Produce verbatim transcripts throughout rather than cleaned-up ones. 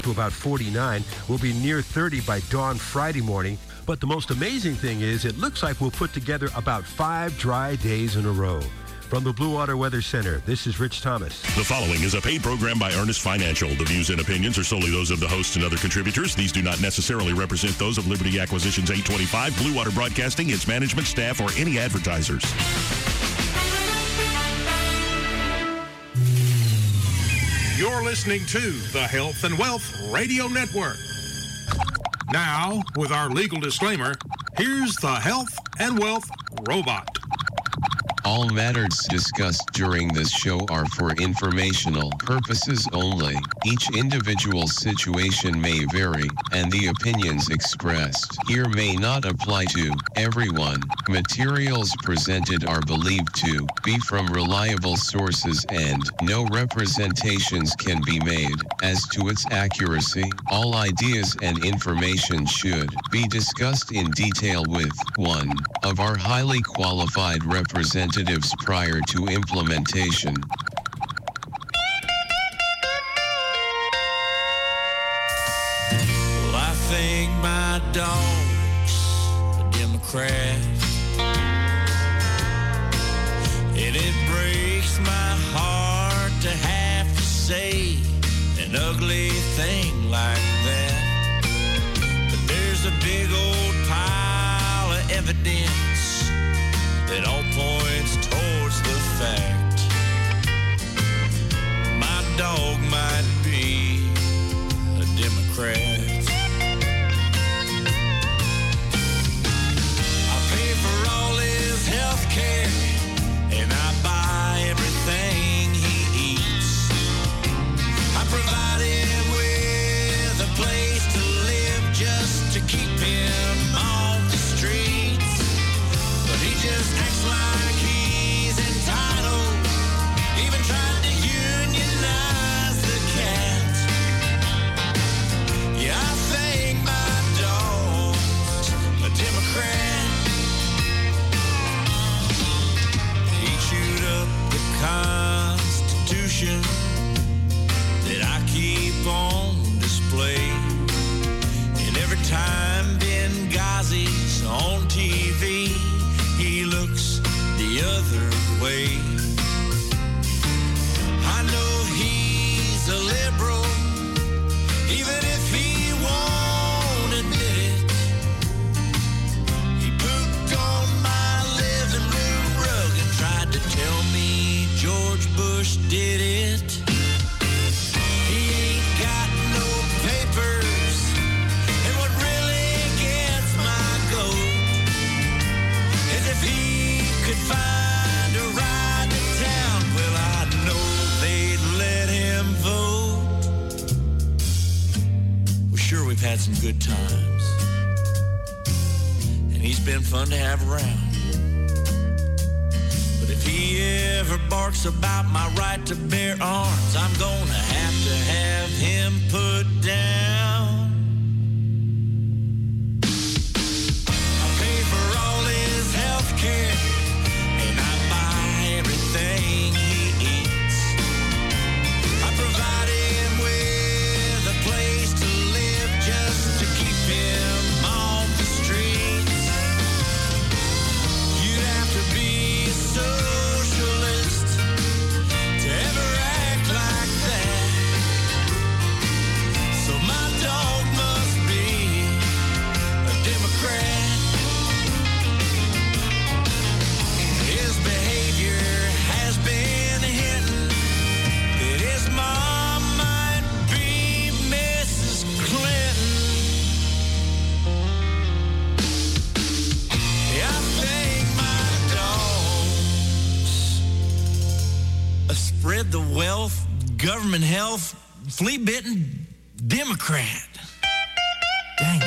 to about forty-nine. We'll be near thirty by dawn Friday morning. But the most amazing thing is it looks like we'll put together about five dry days in a row. From the Blue Water Weather Center, this is Rich Thomas. The following is a paid program by Earnest Financial. The views and opinions are solely those of the hosts and other contributors. These do not necessarily represent those of Liberty Acquisitions eight twenty-five, Blue Water Broadcasting, its management, staff, or any advertisers. You're listening to the Health and Wealth Radio Network. Now, with our legal disclaimer, here's the Health and Wealth Robot. All matters discussed during this show are for informational purposes only. Each individual situation may vary, and the opinions expressed here may not apply to everyone. Materials presented are believed to be from reliable sources, and no representations can be made as to its accuracy. All ideas and information should be discussed in detail with one of our highly qualified representatives prior to implementation. Well, I think my dog's a Democrat, and it breaks my heart to have to say an ugly thing like that. But there's a big old pile of evidence that all points towards the fact my dog might be a Democrat. I pay for all his health care, and I buy everything he eats. I provide him with a place to live just to keep him off the streets. But he just acts like he's entitled, even tried to unionize the cat. Yeah, I think my dog's a Democrat. He chewed up the Constitution that I keep on display. And every time Benghazi's on T V, he looks the other way. I know he's a liberal, even if he won't admit it. He pooped on my living room rug and tried to tell me George Bush did it. He ain't got no papers, and what really gets my goat is if he could find a ride to town, well, I know they'd let him vote. Well, sure, we've had some good times, and he's been fun to have around. But if he ever barks about my right to bear arms, I'm gonna have to have him put down. Care, and I buy everything he eats. I provide him with a place to live just to keep him off the streets. You'd have to be a socialist to ever act like that. So my dog must be a Democrat. His behavior has been hinting that his mom might be Missus Clinton. Yeah, I think my dog's a spread the wealth, government health, flea-bitten Democrat. Dang it.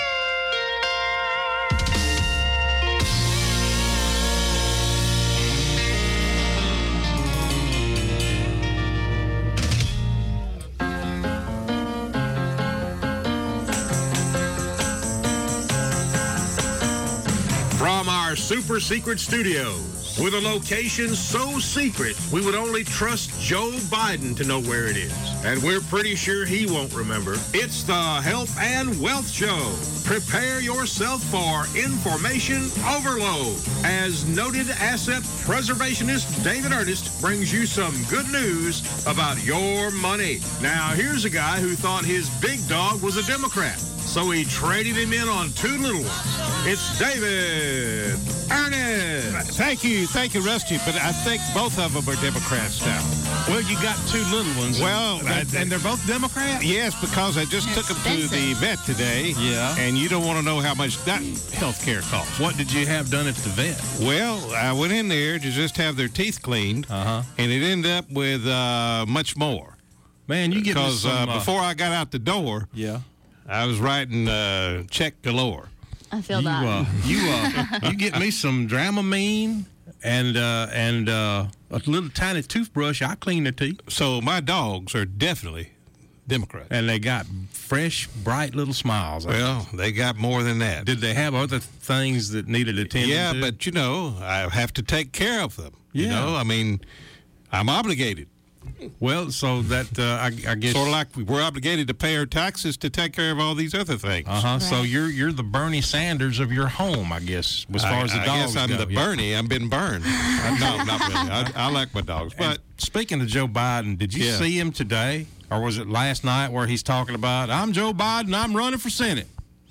From our super secret studios, with a location so secret we would only trust Joe Biden to know where it is. And we're pretty sure he won't remember. It's the Health and Wealth Show. Prepare yourself for information overload. As noted asset preservationist David Ernest brings you some good news about your money. Now, here's a guy who thought his big dog was a Democrat, so he traded him in on two little ones. It's David Ernest. Thank you. Thank you, Rusty. But I think both of them are Democrats now. Well, you got two little ones. Well, and, I- and they're both Democrats? Yes, because I just They're took them to the expensive. vet today. Yeah. And you don't want to know how much that health care costs. What did you have done at the vet? Well, I went in there to just have their teeth cleaned, Uh-huh. and it ended up with uh, much more. Man, you get me Because some, uh, uh, before I got out the door, Yeah. I was writing uh, check galore. I feel You, that. uh, you, uh, you get me some Dramamine and uh, and uh, a little tiny toothbrush. I clean their teeth. So my dogs are definitely Democrats. And they got fresh, bright little smiles. Well, they got more than that. Did they have other things that needed attention Yeah, to? but you know, I have to take care of them. You Yeah. know, I mean, I'm obligated. Well, so that, uh, I, I guess... Sort of like we're obligated to pay our taxes to take care of all these other things. Uh-huh. So Right. you're you're the Bernie Sanders of your home, I guess, as far I, as the I dogs guess I'm go. the Yeah. Bernie. I've been burned. no, not really. I, I like my dogs, And but speaking of Joe Biden, did you Yeah. see him today, or was it last night, where he's talking about, I'm Joe Biden, I'm running for Senate?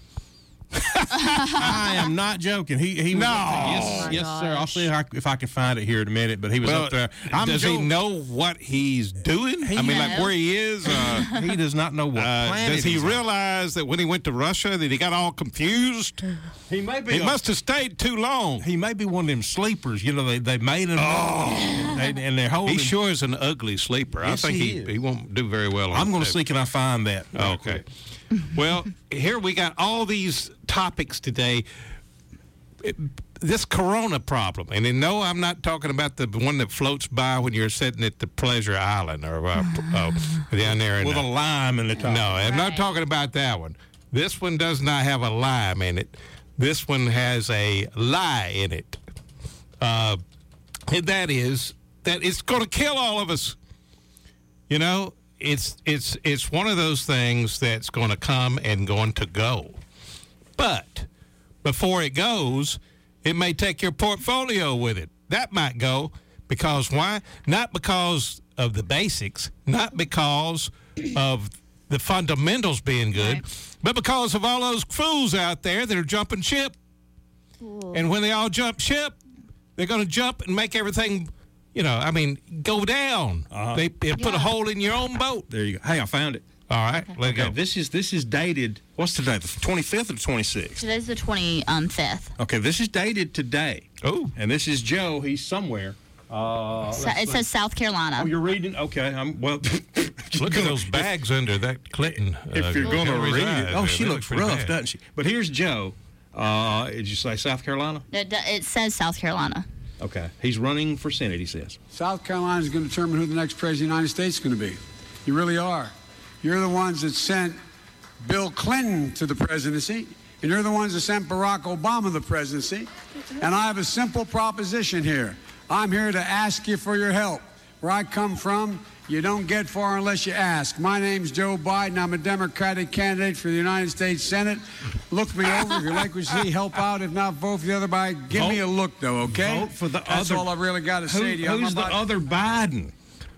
I am not joking. He he was No. up there. Oh Yes, my yes, sir. I'll gosh. see if I, if I can find it here in a minute. But he was well, up there. I'm does Joe. he know what he's doing? I mean, like knows. where he is. Uh, He does not know what uh, planet does he he's on. realize that when he went to Russia that he got all confused? He may be. He a- must have stayed too long. He may be one of them sleepers. You know, they they made him. Oh. And, and they're holding. He sure is an ugly sleeper. Yes, I think he he, is. he won't do very well on I'm going to that. see. Can I find that? Okay. Well, here we got all these topics today. It- this corona problem, and then, no, I'm not talking about the one that floats by when you're sitting at the Pleasure Island or uh, uh, down there. In With the, a lime in the top. no, I'm not Right. talking about that one. This one does not have a lime in it. This one has a lie in it. Uh, and that is that it's going to kill all of us. You know, it's it's it's one of those things that's going to come and going to go. But before it goes, it may take your portfolio with it. That might go because why? Not because of the basics, not because of the fundamentals being good, Right. but because of all those fools out there that are jumping ship. And when they all jump ship, they're going to jump and make everything, you know, I mean, go down. Uh-huh. They, they put a Yeah. hole in your own boat. There you go. Hey, I found it. All right, let Okay, go. this is this is dated. What's today? The twenty-fifth or the twenty-sixth? Today's the twenty-fifth. Okay, this is dated today. Oh. And this is Joe. He's somewhere. Uh, So, let's it see. says South Carolina. Oh, you're reading? Okay. I'm well. Look at those bags under that Clinton. If uh, you're going to Hillary's read eyes it. Oh, there. she They looks look pretty rough, bad. doesn't she? But here's Joe. Uh, did you say South Carolina? It, it says South Carolina. Okay. He's running for Senate, he says. South Carolina is going to determine who the next president of the United States is going to be. You really are. You're the ones that sent Bill Clinton to the presidency, and you're the ones that sent Barack Obama to the presidency. And I have a simple proposition here. I'm here to ask you for your help. Where I come from, you don't get far unless you ask. My name's Joe Biden. I'm a Democratic candidate for the United States Senate. Look me over. If you like what you see, help out. If not, vote for the other Biden. Give Vote- me a look, though, okay? Vote for the That's other. all I really got to Who- say to you. I'm Who's the about- other Biden?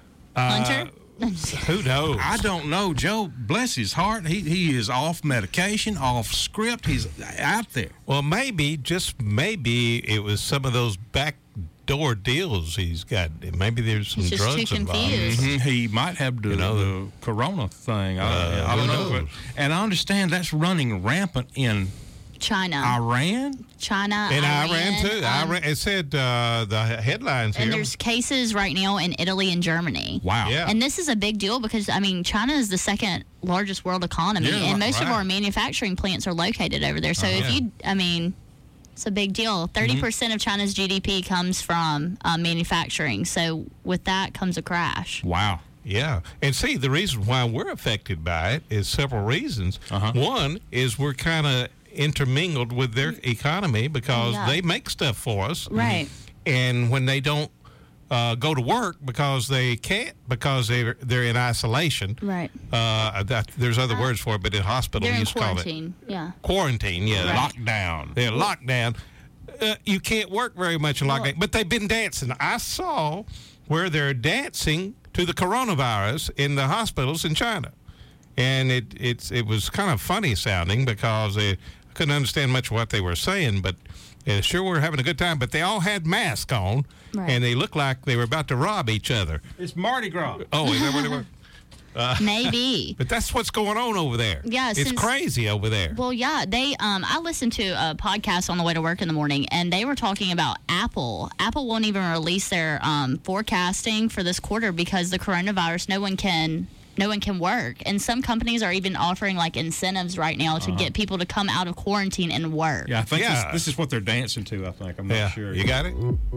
Hunter? Who knows? I don't know. Joe, bless his heart, he he is off medication, off script. He's out there. Well, maybe, just maybe, it was some of those backdoor deals he's got. Maybe there's some He's just drugs too involved. confused. Mhm, He might have the, You know, the corona thing. I, Uh, I don't who know. knows? But, and I understand that's running rampant in China. Iran. China. In Iran, Iran, too. um, Iran, it said uh, the headlines And here. there's cases right now in Italy and Germany. Wow. Yeah. And this is a big deal because, I mean, China is the second largest world economy, Yeah, and most of right. our manufacturing plants are located over there. So if yeah. you, I mean, it's a big deal. thirty percent of China's G D P comes from uh, manufacturing. So with that comes a crash. Wow. Yeah. And see, the reason why we're affected by it is several reasons. Uh-huh. One is we're kind of intermingled with their economy because Yeah. they make stuff for us. Right. And when they don't uh, go to work because they can't because they're they're in isolation. Right. Uh, that, there's other Uh, words for it, but in hospital They're you in used to call it quarantine. Yeah. quarantine. Yeah, Right. Lockdown. they're locked down. Uh, you can't work very much in Well- lockdown, but they've been dancing. I saw where they're dancing to the coronavirus in the hospitals in China, and it it's it was kind of funny sounding because they, I couldn't understand much of what they were saying, but they sure were having a good time. But they all had masks on, Right. and they looked like they were about to rob each other. It's Mardi Gras. Oh, is that what they were? Maybe. But that's what's going on over there. Yeah, it's since- crazy over there. Well, yeah, they. Um, I listened to a podcast on the way to work in the morning, and they were talking about Apple. Apple won't even release their um, forecasting for this quarter because the coronavirus. No one can. No one can work, and some companies are even offering like incentives right now to get people to come out of quarantine and work. Yeah, I think Yeah. This, this is what they're dancing to, I think. I'm not Yeah, sure. you got it?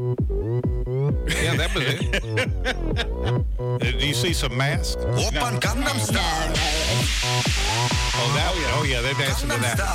Yeah, that was it. Uh, Do you see some masks? 오빤 강남스타일 Oh, that, oh yeah, they're dancing to that.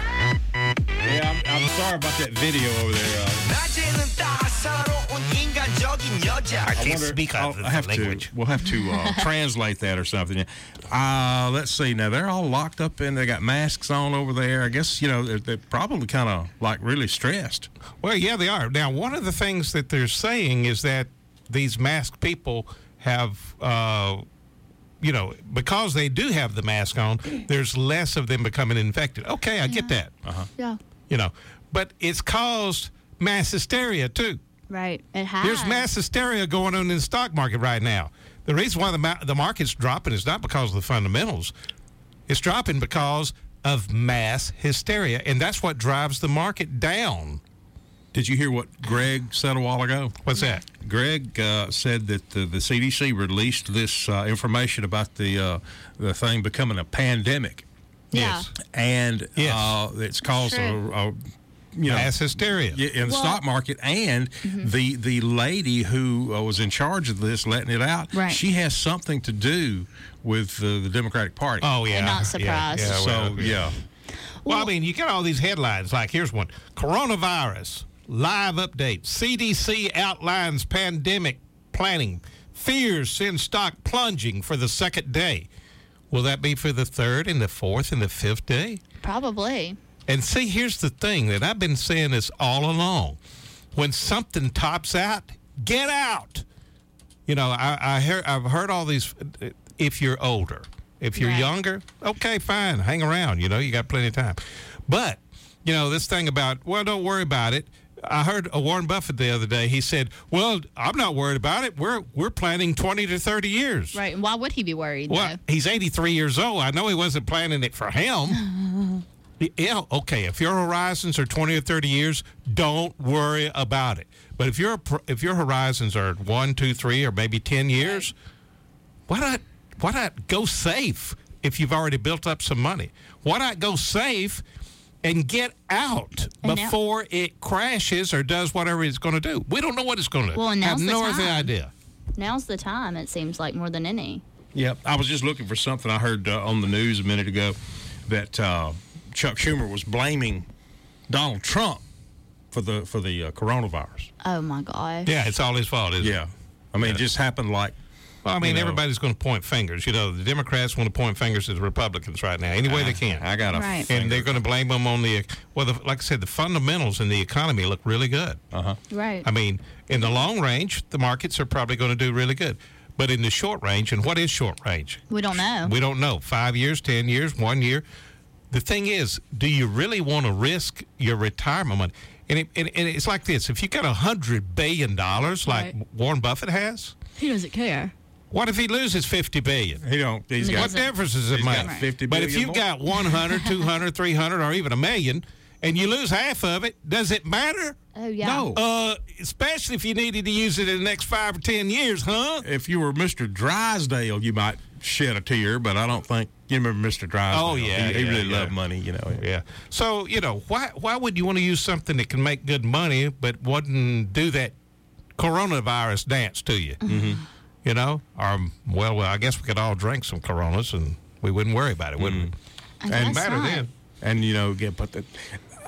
강남스타일 Yeah, I'm, I'm sorry about that video over there. Uh, 낮에는 따사로운 인간적인 여자 I I can't wonder- speak I'll- out I the have language. to. We'll have to uh, translate that or something. Uh, let's see. Now they're all locked up and they got masks on over there. I guess you know they're, they're probably kind of like really stressed. Well, yeah, they are. Now, one of the things that they're saying is that these masked people have, uh, you know, because they do have the mask on, there's less of them becoming infected. Okay, I get that. Yeah. You know, but it's caused mass hysteria too. Right. It has. There's mass hysteria going on in the stock market right now. The reason why the ma- the market's dropping is not because of the fundamentals. It's dropping because of mass hysteria, and that's what drives the market down. Did you hear what Greg said a while ago? What's that? Greg uh, said that the, the C D C released this uh, information about the uh, the thing becoming a pandemic, Yeah. Yes. and Yes. uh, it's caused a, True. a you know, Mass hysteria. Yeah, in the Well- stock market, and the the lady who uh, was in charge of this, letting it out, Right. she has something to do with uh, the Democratic Party. Oh yeah. I'm not Yeah, surprised. Yeah, so well, yeah, Well, I mean, you got all these headlines. Like, here's one: coronavirus live update. C D C outlines pandemic planning. Fears send stock plunging for the second day. Will that be for the third and the fourth and the fifth day? Probably. And see, here's the thing that I've been saying this all along. When something tops out, get out. You know, I, I hear, I've heard all these. If you're older, if you're Right. younger, okay, fine, hang around. You know, you got plenty of time. But you know, this thing about, well, don't worry about it. I heard a Warren Buffett the other day. He said, "Well, I'm not worried about it. We're we're planning twenty to thirty years." Right. And why would he be worried? Well, though? he's eighty-three years old. I know he wasn't planning it for him. Yeah, okay. If your horizons are twenty or thirty years, don't worry about it. But if your if your horizons are one, two, three, or maybe ten years, why not why not go safe if you've already built up some money? Why not go safe and get out And now- before it crashes or does whatever it's going to do? We don't know what it's going to do. Well, and have now's the no other time. idea. Now's the time, it seems like, more than any. yep. I was just looking for something I heard uh, on the news a minute ago that uh, Chuck Schumer was blaming Donald Trump for the for the uh, coronavirus. Oh, my gosh. Yeah, it's all his fault, isn't it? Yeah, I mean, it just happened like. Well, I mean, You know. everybody's going to point fingers. You know, the Democrats want to point fingers at the Republicans right now, any way they can. I got a Right. finger. And they're going to blame them on the, well, the, like I said, the fundamentals in the economy look really good. Uh-huh. Right. I mean, in the long range, the markets are probably going to do really good. But in the short range, and what is short range? We don't know. We don't know. Five years, ten years, one year. The thing is, do you really want to risk your retirement money? And, it, and, and it's like this. If you got one hundred billion dollars like Right. Warren Buffett has, He doesn't care. what if he loses fifty billion dollars? He don't. He's He got. What doesn't. difference does it He's make? got fifty But billion if you've more. got one hundred, two hundred, three hundred, or even a million, and you lose half of it, does it matter? Oh, yeah. No. Uh, especially if you needed to use it in the next five or ten years, huh? If you were Mister Drysdale, you might shed a tear, but I don't think you remember Mister Drysdale. Oh, yeah, he, he yeah, really yeah. loved money, you know. Yeah. So, you know, why why would you want to use something that can make good money but wouldn't do that coronavirus dance to you? Mm-hmm. You know? Or, well, well, I guess we could all drink some Coronas and we wouldn't worry about it, wouldn't we? I And guess matter not. then. And you know, get but the,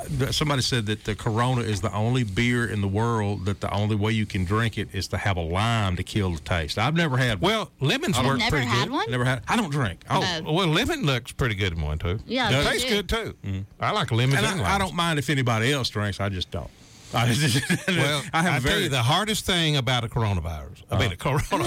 somebody said that the Corona is the only beer in the world that the only way you can drink it is to have a lime to kill the taste. I've never had one. Well, lemons You've work never pretty had good. one? Never had. I don't drink. I don't, Oh, well, lemon looks pretty good in one too. Yeah, it they tastes do. good too. I like lemons and and I, I limes. don't mind if anybody else drinks. I just don't. I just, Well, I have I a tell very you the hardest thing about a coronavirus. I mean, a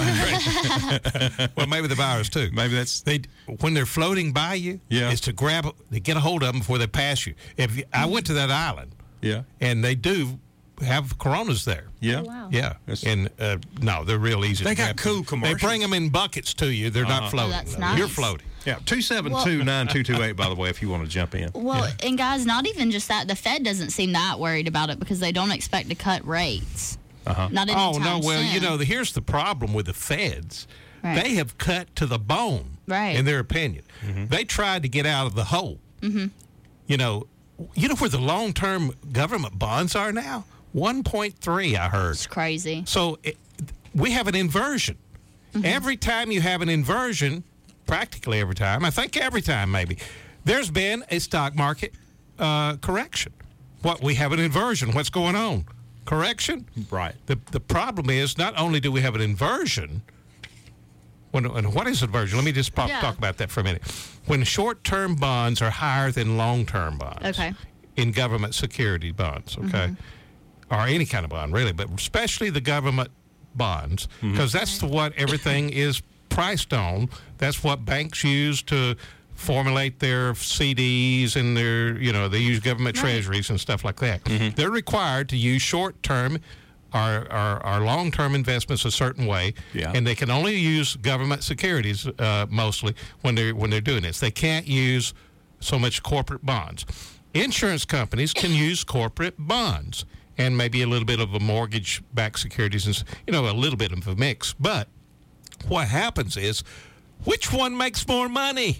coronavirus. Well, maybe the virus too. maybe that's They when they're floating by you, Yeah. is to grab, they get a hold of them before they pass you. If you, I went to that island, yeah and they do have Coronas there. yeah. wow. Yeah, That's- and uh, no, they're real easy. They to got grab. cool They commercials. bring them in buckets to you. They're not floating. Oh, that's though. nice. You're floating. Yeah, two seven two nine two two eight. By the way, if you want to jump in. Well, and guys, not even just that. The Fed doesn't seem that worried about it because they don't expect to cut rates. Uh-huh. Not Oh anytime no! Well, soon. you know, the, here's the problem with the feds. Right. They have cut to the bone, Right. in their opinion. They tried to get out of the hole. Mm-hmm. You know, you know where the long-term government bonds are now? one point three, I heard. It's crazy. So it, we have an inversion. Every time you have an inversion, practically every time, I think every time maybe, there's been a stock market uh, correction. What we have an inversion. What's going on? Correction? Right. The the problem is not only do we have an inversion. When, and what is inversion? Let me just pop, Yeah. talk about that for a minute. When short-term bonds are higher than long-term bonds. Okay. In government security bonds, okay, or any kind of bond really, but especially the government bonds, because that's the, what everything is priced on. That's what banks use to formulate their C Ds and their, you know, they use government treasuries and stuff like that. They're required to use short-term or, or, or long-term investments a certain way, Yeah. and they can only use government securities uh, mostly when they're when they're doing this. They can't use so much corporate bonds. Insurance companies can use corporate bonds and maybe a little bit of a mortgage-backed securities, and s- you know, a little bit of a mix. But what happens is, which one makes more money?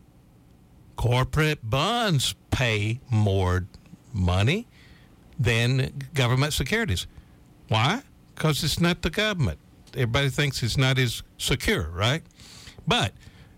Corporate bonds pay more money than government securities. Why? Because it's not the government. Everybody thinks it's not as secure, right? But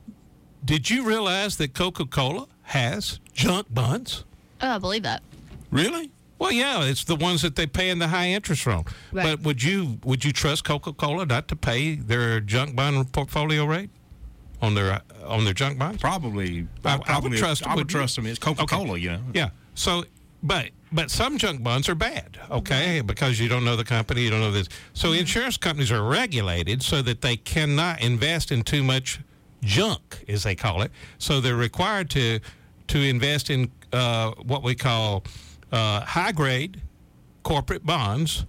did you realize that Coca-Cola has junk bonds? Oh, I believe that. Really? Well, yeah, it's the ones that they pay in the high interest on. Right. But would you would you trust Coca-Cola not to pay their junk bond portfolio rate on their on their junk bonds? Probably. I- I would probably- trust them, I would wouldn't you? trust them. It's Coca-Cola, Okay. you know. Yeah. So, but but some junk bonds are bad, okay, because you don't know the company, you don't know this. So insurance companies are regulated so that they cannot invest in too much junk, as they call it. So they're required to to invest in uh, what we call uh, high grade corporate bonds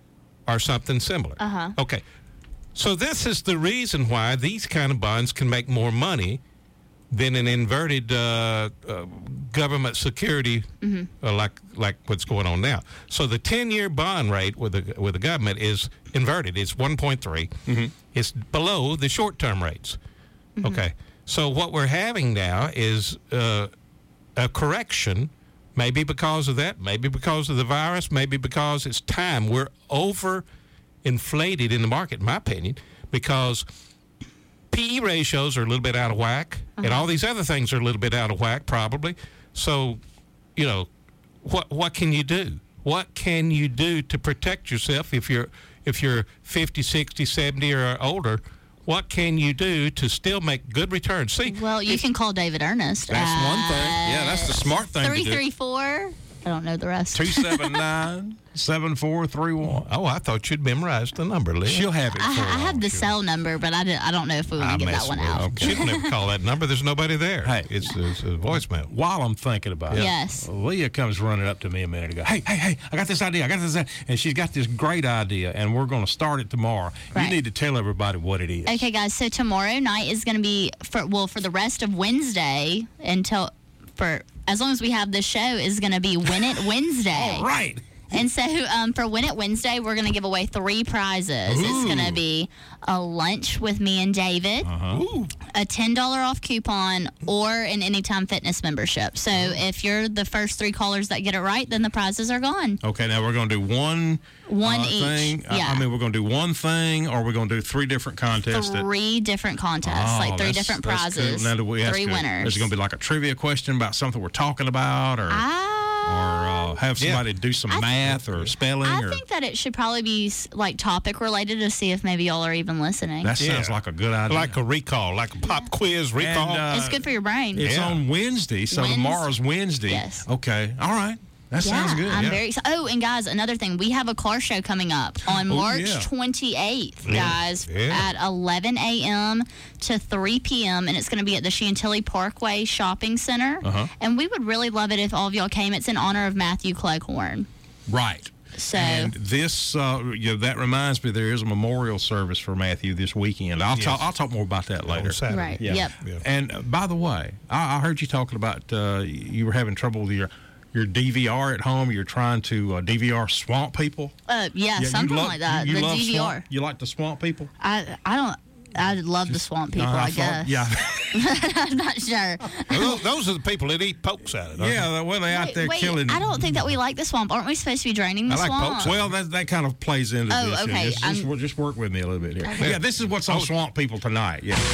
or something similar. Uh-huh. Okay. So this is the reason why these kind of bonds can make more money than an inverted uh, uh, government security, uh, like like what's going on now. So the ten-year bond rate with the with the government is inverted. It's one point three. It's below the short-term rates. Okay. So what we're having now is uh, a correction, maybe because of that, maybe because of the virus, maybe because it's time. We're over inflated in the market, in my opinion, because P E ratios are a little bit out of whack, and all these other things are a little bit out of whack, probably. So, you know, what what can you do? What can you do to protect yourself if you're if you're fifty, sixty, seventy, or older? What can you do to still make good returns? See, Well, you can call David Ernest. That's one thing. Yeah, that's the smart thing to Three do. three four. I don't know the rest. two seven nine, seven four three one. oh, I thought you'd memorized the number, Liz. She'll have it for I, I have the sure. cell number, but I, did, I don't know if we I would give that mess one with out. it. She'll never call that number. There's nobody there. Hey. it's, it's a voicemail. While I'm thinking about it, Yes. Leah comes running up to me a minute ago. Hey, hey, hey! I got this idea. I got this, and she's got this great idea, and we're going to start it tomorrow. Right. You need to tell everybody what it is. Okay, guys. So tomorrow night is going to be for well for the rest of Wednesday until for as long as we have this show is going to be Win It Wednesday. All right. And so um, for Win It Wednesday, we're going to give away three prizes. It's going to be a lunch with me and David, Uh-huh. a ten dollars off coupon, or an Anytime Fitness membership. So if you're the first three callers that get it right, then the prizes are gone. Okay, now we're going to do one One uh, each, thing. I- yeah. I mean, we're going to do one thing, or we're going to do three different contests. that- Three different contests, Oh, like three that's- different that's cool. prizes, Now, do we ask three a- winners. Is it going to be like a trivia question about something we're talking about, or I uh, have somebody do some I th- math or spelling? I or think that it should probably be s- like topic related to see if maybe y'all are even listening. that sounds Yeah. like a good idea. Like a recall, like a pop quiz recall. And, uh, it's good for your brain. It's Yeah. on Wednesday, so Wednes- tomorrow's Wednesday. Yes. Okay. All right. That yeah, sounds good. I'm yeah. very excited. Oh, and guys, another thing, we have a car show coming up on Oh, March yeah. twenty-eighth, guys, Yeah. at eleven a.m. to three p.m. and it's going to be at the Chantilly Parkway Shopping Center. Uh-huh. And we would really love it if all of y'all came. It's in honor of Matthew Cleghorn. Right. So And this, uh, you know, that reminds me, there is a memorial service for Matthew this weekend. I'll Yes. talk. I'll talk more about that later. On Saturday. right, Yeah. yep. Yeah. And uh, by the way, I, I heard you talking about uh, you were having trouble with your your D V R at home. You're trying to uh, D V R swamp people. Uh, yeah, you something love- like that. You, you the love D V R. Swamp, you like to swamp people? I I don't. I love the swamp people. Uh, I, thought- guess. Yeah. I'm not sure. those, those are the people that eat pokes out of it. aren't Yeah. Well, they out Wait, there wait, killing. I don't think that we like the swamp. Aren't we supposed to be draining the I like swamp? pokes. Well, that that kind of plays into Oh, this. here. okay, Just, just, I'm- just work with me a little bit here. Yeah, this is what's on Swamp People tonight. Yeah.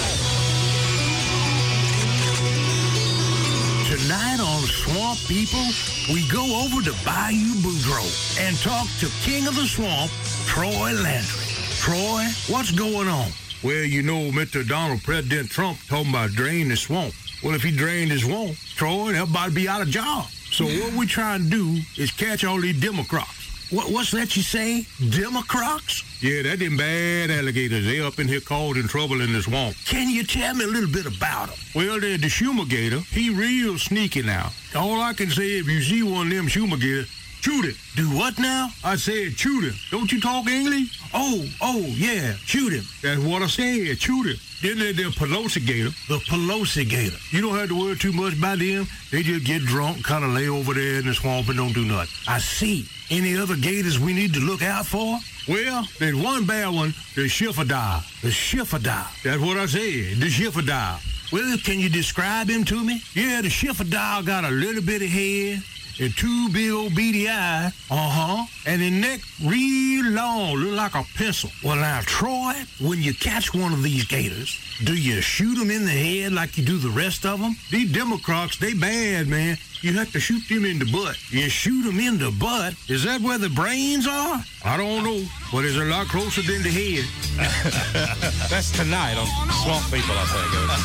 Tonight on Swamp People, we go over to Bayou Boudreaux and talk to King of the Swamp, Troy Landry. Troy, what's going on? Well, you know, Mister Donald President Trump talking about drain the swamp. Well, if he drained the swamp, Troy, everybody'd be out of job. So what we trying to do is catch all these Democrats. What, what's that you say? Democrats? Yeah, that them bad alligators. They up in here causing trouble in the swamp. Can you tell me a little bit about them? Well, the, the Schumagator, he real sneaky now. All I can say, if you see one of them Schumagators, shoot it. Do what now? I said shoot him. Don't you talk English? Oh, oh, yeah, shoot him. That's what I said, shoot him. Then there's the Pelosi Gator. The Pelosi Gator. You don't have to worry too much about them. They just get drunk, kind of lay over there in the swamp and don't do nothing. I see. Any other gators we need to look out for? Well, there's one bad one, the Schifferdive. The Schifferdive. That's what I said, the Schifferdive. Well, can you describe him to me? Yeah, the Schifferdive got a little bit of head and two big old beady eyes, uh-huh, and the neck real long, look like a pencil. Well, now, Troy, when you catch one of these gators, do you shoot them in the head like you do the rest of them? These Democrats, they bad, man. You have to shoot them in the butt. You shoot them in the butt? Is that where the brains are? I don't know, but it's a lot closer than the head. That's tonight on Swamp People, I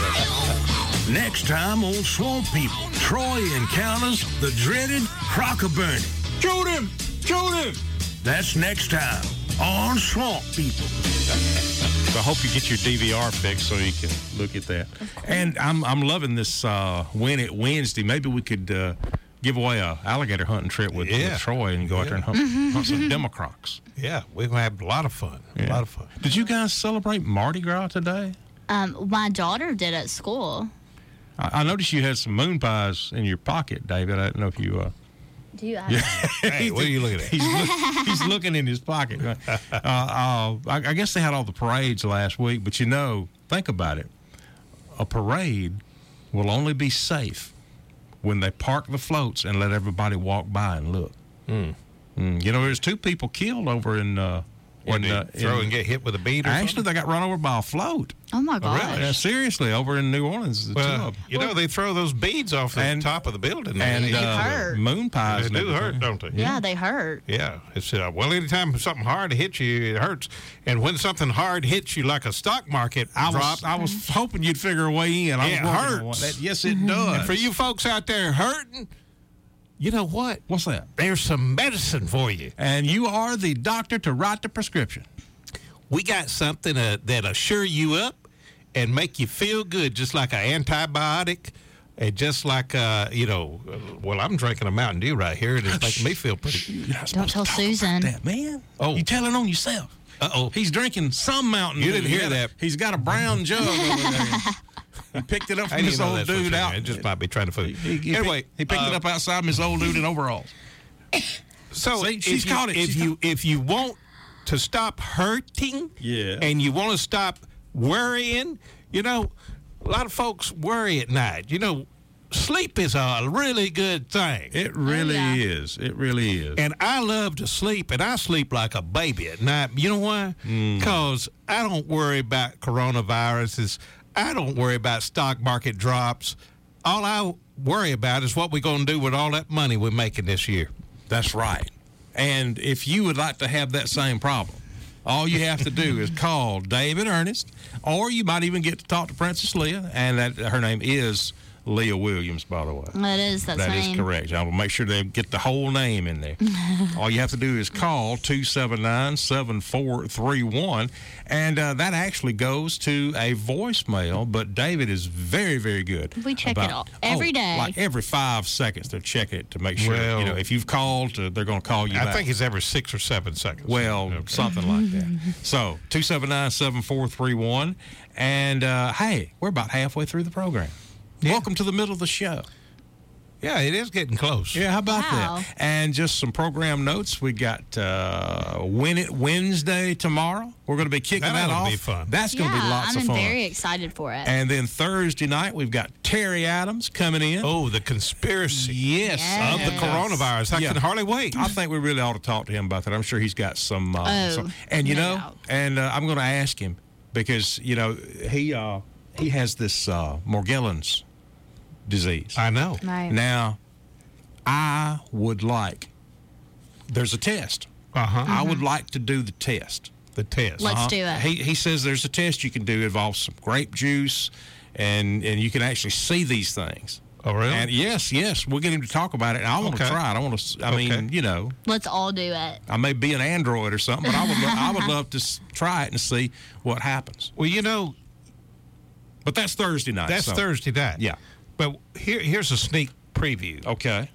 think. Next time on Swamp People, Troy encounters the dreaded Crocker Bernie. Shoot him! Shoot him! That's next time on Swamp People. So I hope you get your D V R fixed so you can look at that. And I'm I'm loving this uh, Win It Wednesday. Maybe we could uh, give away a alligator hunting trip with, Yeah. with Troy and go out there and hunt, hunt some Democrocs. Yeah, we're going to have a lot of fun. A lot of fun. Did you guys celebrate Mardi Gras today? Um, my daughter did at school. I, I noticed you had some moon pies in your pocket, David. I don't know if you. Uh, Do you have Hey, what are you looking at? he's, look, he's looking in his pocket. Uh, uh, I, I guess they had all the parades last week, but you know, think about it. A parade will only be safe when they park the floats and let everybody walk by and look. Mm. Mm, you know, there's two people killed over in. Uh, When in, they uh, throw in- and get hit with a bead or Actually, something? they got run over by a float. Oh, my gosh. Yeah, seriously, over in New Orleans. The two Well, of them. you know, they throw those beads off the And- top of the building. And They uh, hurt. moon pies. They and do everything. hurt, don't they? Yeah, they hurt. Yeah, it's uh, well. Anytime something hard hits you, it hurts. And when something hard hits you, like a stock market I drop, was, I was hoping you'd figure a way in. I It was working on hurts. one. That- yes, it does. and for you folks out there hurting, you know what? What's that? There's some medicine for you. And you are the doctor to write the prescription. We got something uh, that'll sure you up and make you feel good, just like an antibiotic. And just like, uh, you know, uh, well, I'm drinking a Mountain Dew right here, and it's making me feel pretty good. Don't tell Susan. That man. Oh. You telling on yourself. Uh-oh. He's drinking some Mountain You Dew. didn't He hear got a- that. He's got a brown jug over there. He picked it up I from didn't this know old that's what dude you out. meant. It just might be trying to fool you. He, he Anyway, picked, he picked uh, it up outside this old dude in overalls. So See, if she's you, caught it. If She's you if you want to stop hurting, Yeah. and you want to stop worrying, you know, a lot of folks worry at night. You know, sleep is a really good thing. It really yeah. is. It really is. And I love to sleep, and I sleep like a baby at night. You know why? Because I don't worry about coronaviruses. I don't worry about stock market drops. all I worry about is what we're going to do with all that money we're making this year. That's right. And if you would like to have that same problem, all you have to do is call David Ernest, or you might even get to talk to Princess Leah, and that her name is Leah Williams, by the way. That is, that's That her is name. correct. I will make sure they get the whole name in there. All you have to do is call two seven nine, seven four three one, and uh, that actually goes to a voicemail, but David is very, very good. We check it about- all- every oh, day. Like every five seconds, they're checking it to make sure, Well, you know, if you've called, uh, they're going to call you I back. think it's every six or seven seconds. Well, Okay. something like that. So, two seven nine, seven four three one. And, uh, hey, we're about halfway through the program. Welcome to the middle of the show. Yeah, it is getting close. Yeah, how about Wow. that? And just some program notes. We got uh, Win It Wednesday tomorrow. We're going to be kicking That'll that off. be fun. That's going to Yeah, be lots I'm of fun. very excited for it. And then Thursday night, we've got Terry Adams coming in. Oh, the conspiracy Yes. Yes. of the coronavirus. I Yeah. can hardly wait. I think we really ought to talk to him about that. I'm sure he's got some. Uh, Oh, some and you no know, doubt. and uh, I'm going to ask him because you know he uh, he has this uh, Morgellons disease. I know. Right. Now, I would like. There's a test. Uh-huh. I would like to do the test. The test. Let's Uh-huh. do it. He he says there's a test you can do. It involves some grape juice, and and you can actually see these things. Oh, really? And yes, yes, we'll get him to talk about it. And I want to Okay. try it. I want to. I Okay. mean, you know, Let's all do it. I may be an android or something, but I would lo- I would love to s- try it and see what happens. Well, you know, But that's Thursday night. that's so- Thursday night. Yeah. But here, here's a sneak preview. Okay.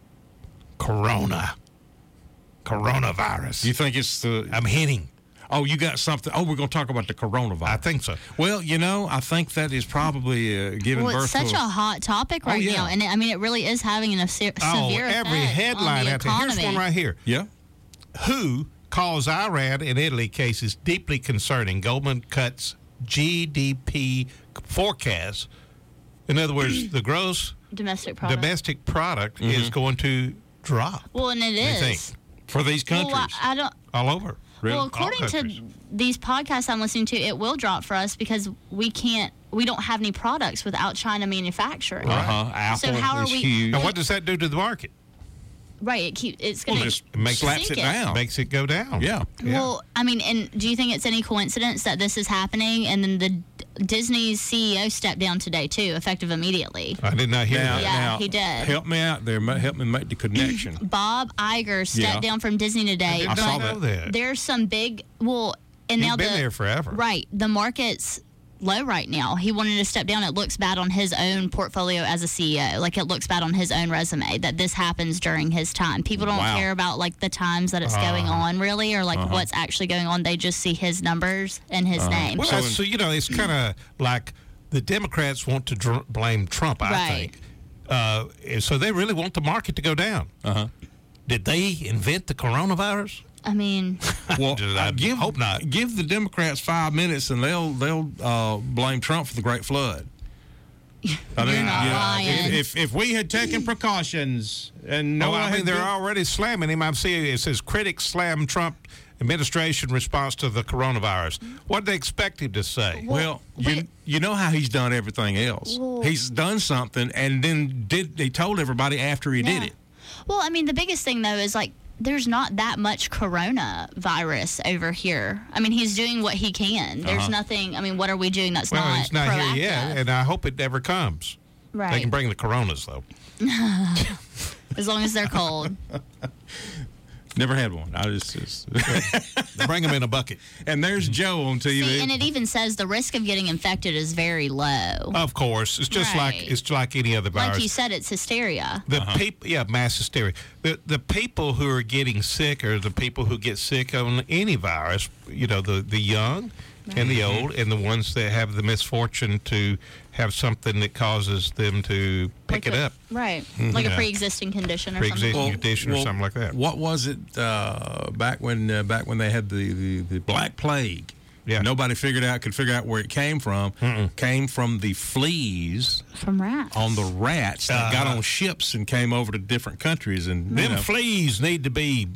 Corona. Coronavirus. You think it's the? I'm hinting. Oh, you got something. Oh, we're going to talk about the coronavirus. I think so. Well, you know, I think that is probably uh, giving Well, it's birth such to a hot topic Oh, right yeah. now, and it, I mean, it really is having a se- Oh, severe every effect headline on the out there. Here's economy. one right here. Yeah. Who calls Iran and Italy cases deeply concerning? Goldman cuts G D P forecast. In other words, the gross Domestic product. domestic product Mm-hmm. is going to drop. well, and it What do you think? is. For these countries. Well, I, I don't. All over. Well, All according to countries. these podcasts I'm listening to, it will drop for us because we can't. We don't have any products without China manufacturing. uh-huh. Apple So how are is we- huge. And what does that do to the market? Right. It keep. It's going Well, to just makes slaps it down. Makes it go down. Yeah. Well, I mean, and do you think it's any coincidence that this is happening and then the D- Disney's C E O stepped down today too, effective immediately? I did not hear Now, that. Yeah, now, he did. Help me out there. ma- Help me make the connection. Bob Iger stepped Yeah. down from Disney today. did I but saw not know that. There's some big. Well, and He's now been the there forever. right. The market's low right now. He wanted to step down. It looks bad on his own portfolio as a C E O. Like it looks bad on his own resume that this happens during his time. People don't Wow. care about like the times that it's going Uh-huh. on really, or like what's actually going on. They just see his numbers and his name. Well, so, you know, it's kind of like the Democrats want to dr- blame Trump, I Right. think. Uh, and so they really want the market to go down. Uh-huh. Did they invent the coronavirus? I mean, Well, I uh, give hope not. Give the Democrats five minutes, and they'll they'll uh, blame Trump for the Great Flood. I You're not yeah, lying. If if we had taken precautions and no, No, I one mean, had they're been- already slamming him. I'm seeing it says critics slam Trump administration response to the coronavirus. What did they expect him to say? Well, you but- you know how he's done everything else. Well- he's done something, and then did he told everybody after he did yeah. it. Well, I mean, the biggest thing though is like there's not that much coronavirus over here. I mean, he's doing what he can. There's Uh-huh. nothing. I mean, what are we doing that's well, not it's not proactive? here yet, and I hope it never comes. They Right. can bring the coronas, though. As long as they're cold. Never had one. I just, just Bring them in a bucket. and there's Joe on T V. See, and it even says the risk of getting infected is very low. Of course, it's just like Right. it's like any other virus. Like you said, it's hysteria. The Uh-huh. people, yeah, mass hysteria. The the people who are getting sick are the people who get sick on any virus. You know, the the young and the old, and the ones that have the misfortune to have something that causes them to pick Like it a- up. Right. Like Yeah. a pre-existing condition or Pre-existing something. condition or something like that. What was it uh, back when uh, back when they had the, the, the Black Plague? Yeah. Nobody figured out could figure out where it came from. Came from the fleas From rats. on the rats that got Uh-huh. on ships and came over to different countries. And you Them know, fleas need to be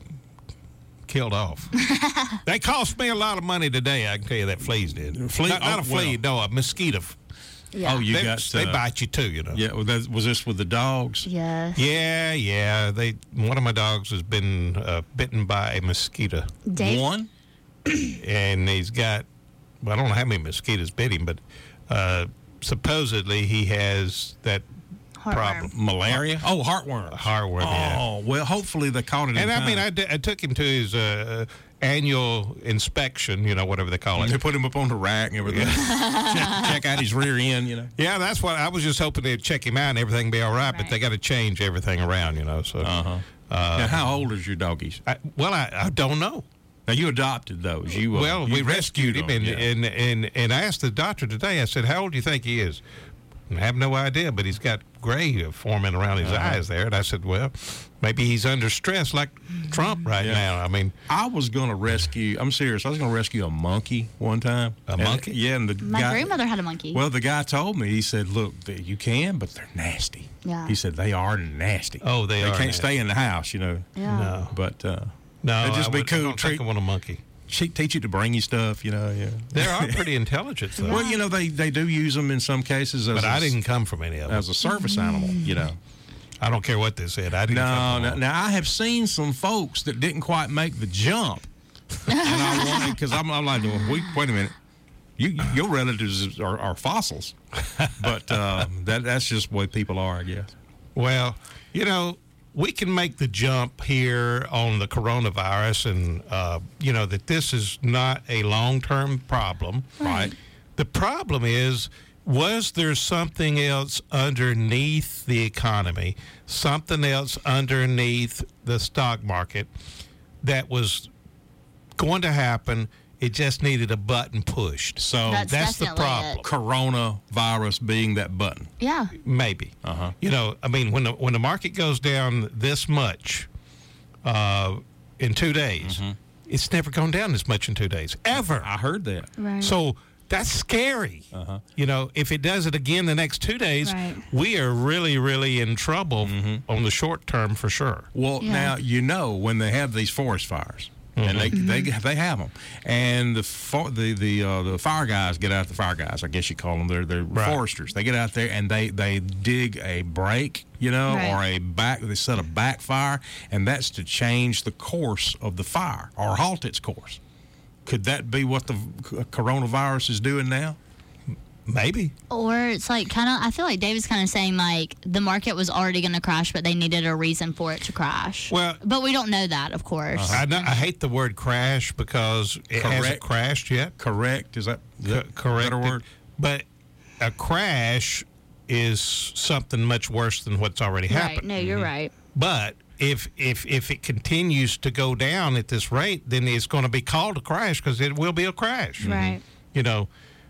killed off. They cost me a lot of money today. I can tell you that fleas did. Flea- not, not oh, a flea, well. no, a mosquito. Yeah. Oh, you they, got they uh, bite you too, you know. Yeah, well, that, was this with the dogs? Yes. Yeah, yeah. They one of my dogs has been uh, bitten by a mosquito, Dave, One? and he's got. Well, I don't know how many mosquitoes bit him, but uh, supposedly he has that Heartworm. problem. Malaria? Oh, heartworm. Heartworm, yeah. Oh, well, hopefully they caught it in And I time. mean, I, d- I took him to his uh, annual inspection, you know, whatever they call They it. put him up on the rack and everything. check, check out his rear end, you know. Yeah, that's what I was just hoping they'd check him out and everything be all right, but Right. they got to change everything around, you know. So, Uh-huh. uh, Now, how old is your doggies? I, well, I, I don't know. Now, you adopted those. You uh, Well, you we rescued him, them, and, yeah. and, and, and I asked the doctor today, I said, how old do you think he is? And I have no idea, but he's got gray forming around his Uh-huh. eyes there. And I said, well, maybe he's under stress like Trump right Yeah. now. I mean, I was going to rescue, I'm serious, I was going to rescue a monkey one time. A And- monkey? Yeah, and the My guy, grandmother had a monkey. Well, the guy told me, he said, look, th- you can, but they're nasty. Yeah. He said, they are nasty. Oh, they They are can't nasty. stay in the house, you know. yeah. no. But, uh, No, it'd just I be would- I cool. don't Treat, think I want a monkey. she, teach you to bring you stuff, you know, yeah. They are pretty intelligent, though. Well, you know, they, they do use them in some cases as But a, I didn't come from any of them. as a service animal, you know. I don't care what they said. I didn't No, come no. from Now I have seen some folks that didn't quite make the jump, and I wanted because I'm, I'm like, well, wait, wait a minute, you your relatives are, are fossils, but uh, that that's just the way people are, I guess. Well, you know, we can make the jump here on the coronavirus and, uh, you know, that this is not a long-term problem. Right. The problem is, was there something else underneath the economy, something else underneath the stock market that was going to happen? It just needed a button pushed. So That's that's the definitely problem. coronavirus being that button. Yeah. Maybe. Uh-huh. You know, I mean, when the when the market goes down this much uh, in two days, it's never gone down this much in two days ever. I heard that. Right. So that's scary. Uh-huh. You know, if it does it again the next two days, Right. we are really, really in trouble on the short term for sure. Well, Yeah. now you know when they have these forest fires, and they they they have them, and the for, the the uh, the fire guys get out. The fire guys, I guess you call them. They're they're Right. foresters. They get out there and they they dig a break, you know, Right. or a back. They set a backfire, and that's to change the course of the fire or halt its course. Could that be what the c- coronavirus is doing now? Maybe. Or it's like kind of, I feel like David's kind of saying like the market was already going to crash, but they needed a reason for it to crash. Well- but we don't know that, of course. I, know, I hate the word crash because it hasn't Correct. crashed yet. Correct? Is that, is Co- that correct. a better word? But a crash is something much worse than what's already Right. happened. No, you're right. But if if if it continues to go down at this rate, then it's going to be called a crash because it will be a crash. Right. You know,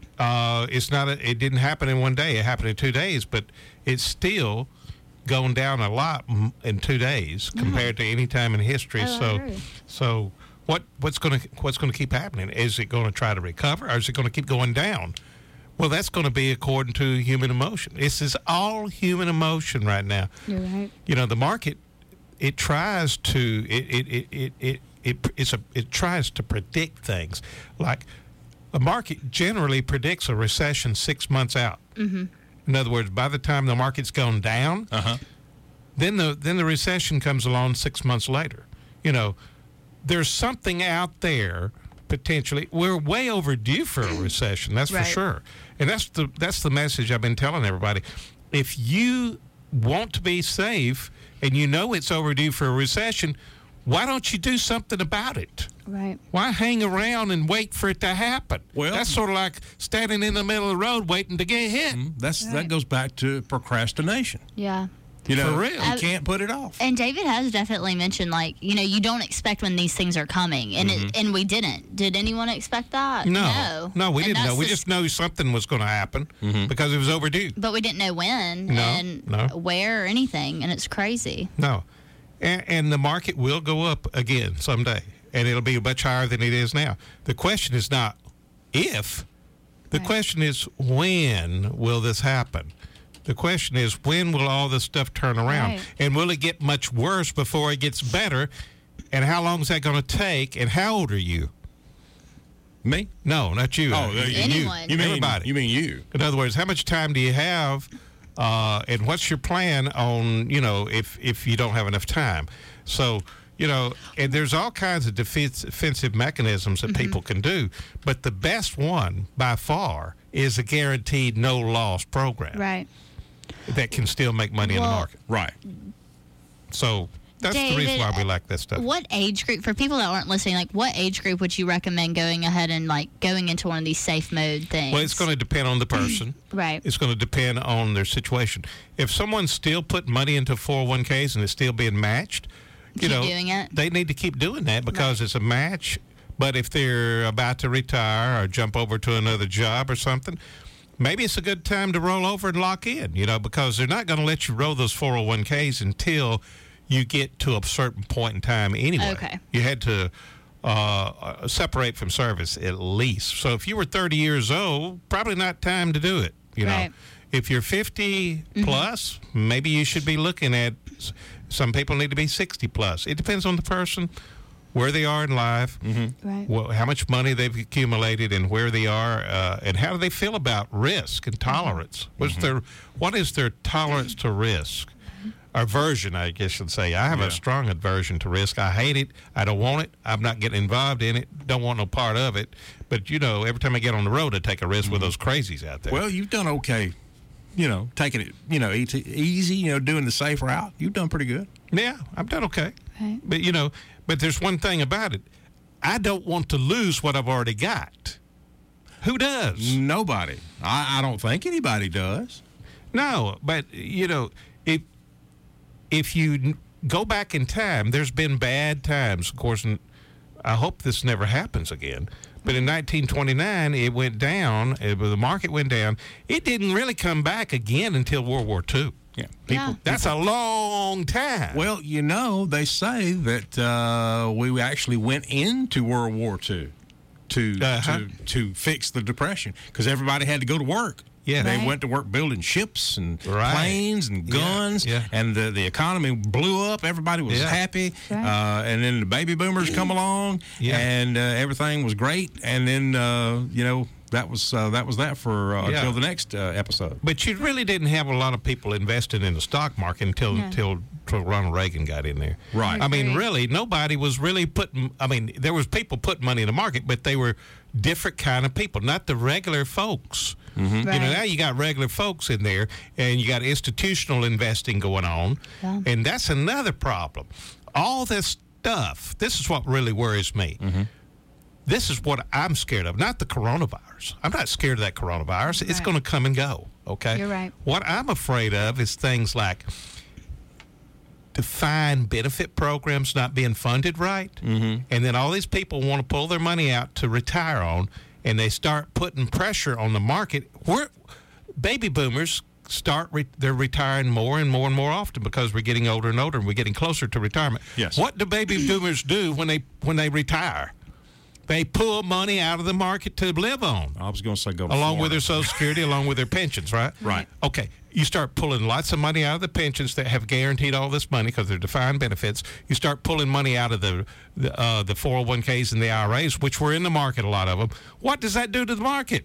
uh, it's not. A, it didn't happen in one day. It happened in two days, but it's still gone down a lot m- in two days compared to any time in history. Oh, I so, agree. so what what's going to what's going to keep happening? Is it going to try to recover, or is it going to keep going down? Well, that's going to be according to human emotion. This is all human emotion right now. You're right. You know, the market, it tries to it it it it it, it it's a it tries to predict things. Like the market generally predicts a recession six months out. Mm-hmm. In other words, by the time the market's gone down, Uh-huh. then the then the recession comes along six months later. You know, there's something out there potentially. We're way overdue for a recession. That's Right. for sure. And that's the that's the message I've been telling everybody. If you want to be safe and you know it's overdue for a recession, why don't you do something about it? Right. Why hang around and wait for it to happen? Well- that's sort of like standing in the middle of the road waiting to get hit. That's that Right. goes back to procrastination. Yeah. You know, For real. you I- can't put it off. And David has definitely mentioned, like, you know, you don't expect when these things are coming, and it, and we didn't. Did anyone expect that? No, no, no, we And didn't know. that's We the- just know something was going to happen because it was overdue. But we didn't know when No, and no. where or anything, and it's crazy. No, and, and the market will go up again someday, and it'll be much higher than it is now. The question is not if. The Right. question is when will this happen? The question is when will all this stuff turn around, Right. and will it get much worse before it gets better? And how long is that going to take? And how old are you? Me? No, not you. Oh, Uh, you- Anyone. You mean Everybody. You mean you? In other words, how much time do you have, uh, and what's your plan on, you know, if if you don't have enough time? So, you know, and there's all kinds of defense, defensive mechanisms that people can do, but the best one by far is a guaranteed no loss program Right. that can still make money in the Well, market. Right. So that's the reason David, why we like that stuff. What age group, for people that aren't listening, like what age group would you recommend going ahead and like going into one of these safe mode things? Well, it's going to depend on the person. Right. It's going to depend on their situation. If someone's still putting money into four oh one k's and it's still being matched, you Keep know, doing it. they need to keep doing that because it's a match. But if they're about to retire or jump over to another job or something, maybe it's a good time to roll over and lock in, you know, because they're not going to let you roll those four oh one k's until you get to a certain point in time anyway. Okay. You had to uh, separate from service at least. So if you were thirty years old, probably not time to do it, you know. Right. If you're fifty plus, maybe you should be looking at, some people need to be sixty plus. It depends on the person, where they are in life, Right. well, how much money they've accumulated, and where they are, uh, and how do they feel about risk and tolerance. What's their, what is their tolerance to risk? Aversion, I guess you'd say. I have Yeah. a strong aversion to risk. I hate it. I don't want it. I'm not getting involved in it. Don't want no part of it. But, you know, every time I get on the road, I take a risk with those crazies out there. Well, you've done okay. You know, taking it, you know, easy, easy, you know, doing the safe route. You've done pretty good. Yeah, I've done okay. Right. But, you know, but there's one thing about it. I don't want to lose what I've already got. Who does? Nobody. I, I don't think anybody does. No, but, you know, if, if you n- go back in time, there's been bad times. Of course, and I hope this never happens again. But in nineteen twenty-nine, it went down. It, the market went down. It didn't really come back again until World War Two. Yeah. Yeah. That's a long time. Well, you know, they say that uh, we actually went into World War Two to Uh-huh. to, to fix the Depression because everybody had to go to work. Yeah. They Right. went to work building ships and Right. planes and Yeah, guns, yeah. and the, the economy blew up. Everybody was Yeah. happy. Right. Uh, and then the baby boomers come along, Yeah. and uh, everything was great. And then, uh, you know, that was uh, that was that for uh, Yeah. until the next uh, episode. But you really didn't have a lot of people investing in the stock market until No. until, until Ronald Reagan got in there. Right. I mean, Agreed. really, nobody was really putting. I mean, there was people putting money in the market, but they were different kind of people, not the regular folks. You know, Right. now you got regular folks in there, and you got institutional investing going on, Yeah. and that's another problem. All this stuff. This is what really worries me. This is what I'm scared of, not the coronavirus. I'm not scared of that coronavirus. It's Right. going to come and go, okay? You're right. What I'm afraid of is things like defined benefit programs not being funded right, mm-hmm. and then all these people want to pull their money out to retire on, and they start putting pressure on the market. We're, baby boomers start re- they're retiring more and more and more often because we're getting older and older, and we're getting closer to retirement. Yes. What do baby boomers do when they when they retire? They pull money out of the market to live on, I was going to say go to along with Florida. their Social Security, along with their pensions, right? Right. Okay. You start pulling lots of money out of the pensions that have guaranteed all this money because they're defined benefits. You start pulling money out of the the, uh, the four oh one k's and the I R As, which were in the market, a lot of them. What does that do to the market?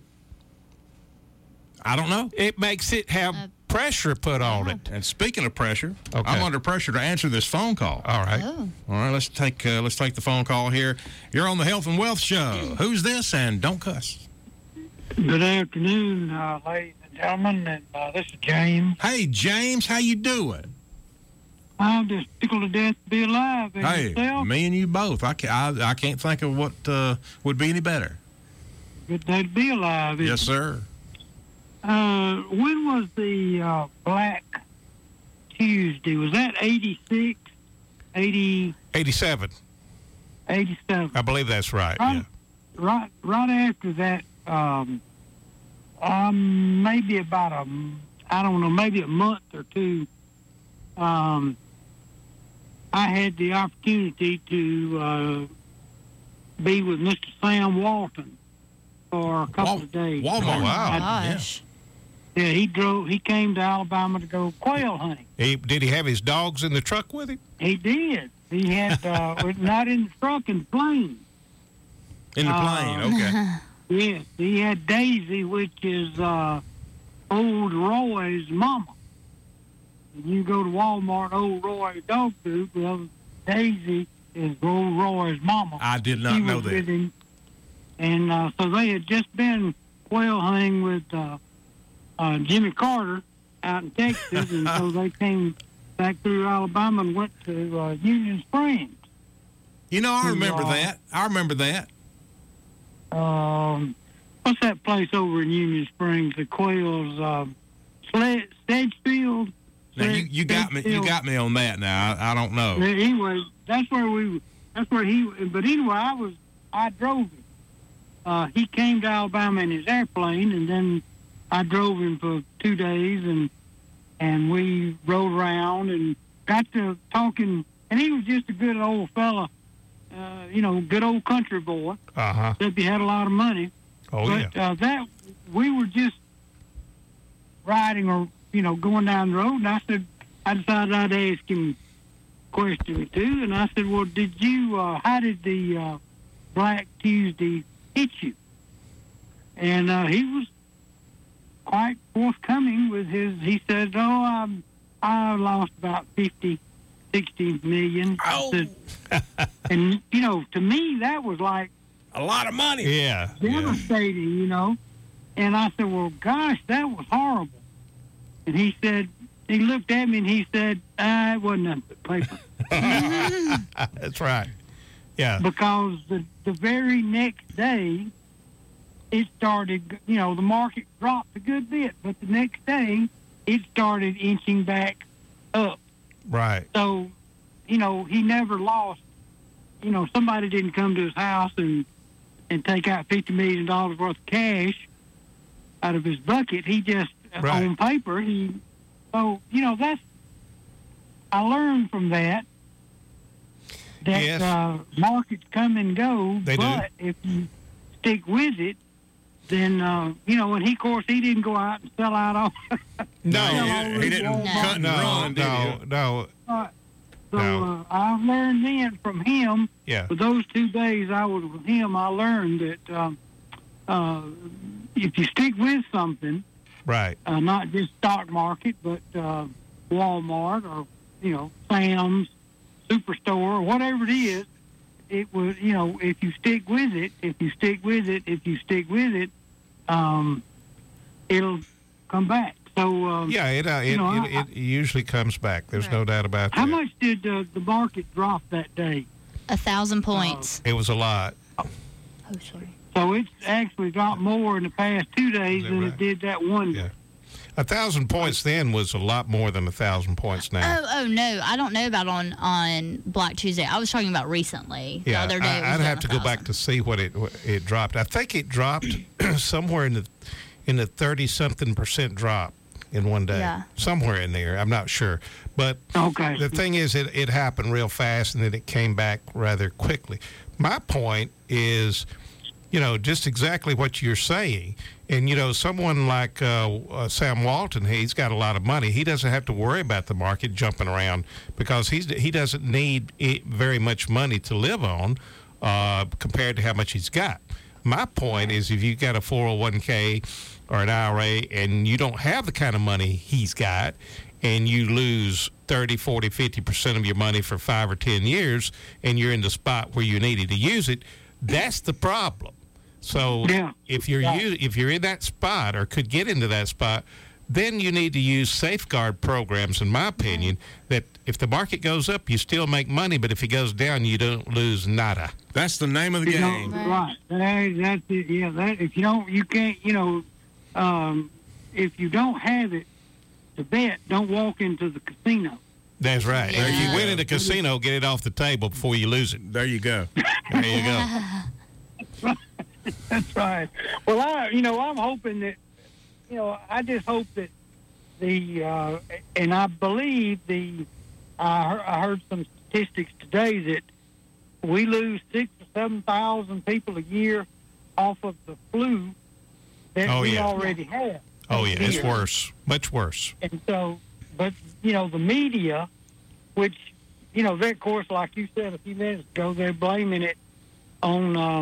I don't know. It makes it have Uh, pressure put on it. And speaking of pressure, Okay. I'm under pressure to answer this phone call. All right. Oh. All right, let's take uh, let's take the phone call here. You're on the Health and Wealth Show. Who's this? And don't cuss. Good afternoon, uh, ladies and gentlemen, and uh, this is James. Hey, James, how you doing? I'm just tickled to death to be alive. And Hey, yourself? me and you both. I can't, I, I can't think of what uh, would be any better. Good day to be alive. Yes, sir. Uh, when was the uh, Black Tuesday? Was that eighty-six, eighty, eighty-seven. eighty-seven? I believe that's right. Right, Yeah. right, right after that, um, um, maybe about a, I don't know, maybe a month or two, um, I had the opportunity to uh, be with Mister Sam Walton for a couple Wal- of days. Walmart. Oh, wow. Gosh. Yeah, he drove. He came to Alabama to go quail hunting. He, did he have his dogs in the truck with him? He did. He had uh, not in the truck, in the plane. In the plane, okay. Yes, he had Daisy, which is uh, old Roy's mama. And you go to Walmart, old Roy dog food. Well, Daisy is old Roy's mama. I did not She know was that. with him. And uh, so they had just been quail hunting with uh, uh, Jimmy Carter out in Texas, and so they came back through Alabama and went to uh, Union Springs. You know, I And, remember uh, that. I remember that. Um, what's that place over in Union Springs? The quails, um, Sled, Sedgefield. Now you, you got me. You got me on that. Now I, I don't know. Anyway, that's where we. That's where he. But anyway, I was. I drove him. Uh, he came to Alabama in his airplane, and then I drove him for two days, and and we rode around and got to talking. And he was just a good old fella, uh, you know, good old country boy. Uh huh. Except he had a lot of money. Oh but yeah. uh, that we were just riding or you know going down the road, and I said I decided I'd ask him a question or two, and I said, "Well, did you? Uh, how did the uh, Black Tuesday hit you?" And uh, he was quite forthcoming with his. He said, "Oh, I I lost about fifty, sixty million." Oh. I said, and you know, to me, that was like A lot of money. Yeah. yeah. devastating, you know. And I said, well, gosh, that was horrible. And he said, he looked at me and he said, ah, it wasn't nothing but paper. That's right. Yeah. Because the, the very next day, it started, you know, the market dropped a good bit, but the next day, it started inching back up. Right. So, you know, he never lost, you know, somebody didn't come to his house and and take out fifty million dollars worth of cash out of his bucket. He just, Right. on paper, he, so, you know, that's, I learned from that, that Yes. uh, markets come and go, They do. but if you stick with it, then, uh, you know, and he, of course, he didn't go out and sell out all. No, sell he, all he his didn't Walmart. cut and No, run, did no, he? no. Uh, So No. uh, I learned then from him. Yeah. For those two days I was with him, I learned that um, uh, if you stick with something, Right. uh, not just stock market, but uh, Walmart or you know Sam's, Superstore, or whatever it is, it was you know if you stick with it, if you stick with it, if you stick with it, um, it'll come back. So um, Yeah. It uh, it, you know, it, I- it usually comes back. There's no Right. doubt about how that. much did uh, the market drop that day? A thousand points. It was a lot. oh, sorry. So it's actually dropped more in the past two days Is that than right? it did that one day. Yeah. A thousand points then was a lot more than a thousand points now. Oh, oh no! I don't know about on on Black Tuesday. I was talking about recently. Yeah, the other day it was I, I'd down have a to go back thousand. to see what it what it dropped. I think it dropped somewhere in the in the thirty something percent drop in one day. Yeah. Somewhere in there. I'm not sure. But Okay. the thing is, it, it happened real fast and then it came back rather quickly. My point is, you know, just exactly what you're saying. And, you know, someone like uh, uh, Sam Walton, he's got a lot of money. He doesn't have to worry about the market jumping around because he's he doesn't need it very much money to live on uh, compared to how much he's got. My point is if you've got a four oh one k or an I R A and you don't have the kind of money he's got and you lose thirty, forty, fifty percent of your money for five or ten years and you're in the spot where you needed to use it, that's the problem. So Yeah. if you're Yeah. u- if you're in that spot or could get into that spot, then you need to use safeguard programs, in my opinion, that if the market goes up, you still make money, but if it goes down, you don't lose nada. That's the name of the You game. don't, right. That, that's it. Yeah. That if you don't, you can't. You know, um, if you don't have it to bet, don't walk into the casino. That's right. Yeah. If you win in a casino, get it off the table before you lose it. There you go. There you go. That's right. Well, I, you know, I'm hoping that, you know, I just hope that the, uh, and I believe the, I heard, I heard some statistics today that we lose six or seven thousand people a year off of the flu that Oh, we yeah. already have. Oh, yeah, it's Here. worse. Much worse. And so, but, you know, the media, which, you know, they, of course, like you said a few minutes ago, they're blaming it on um,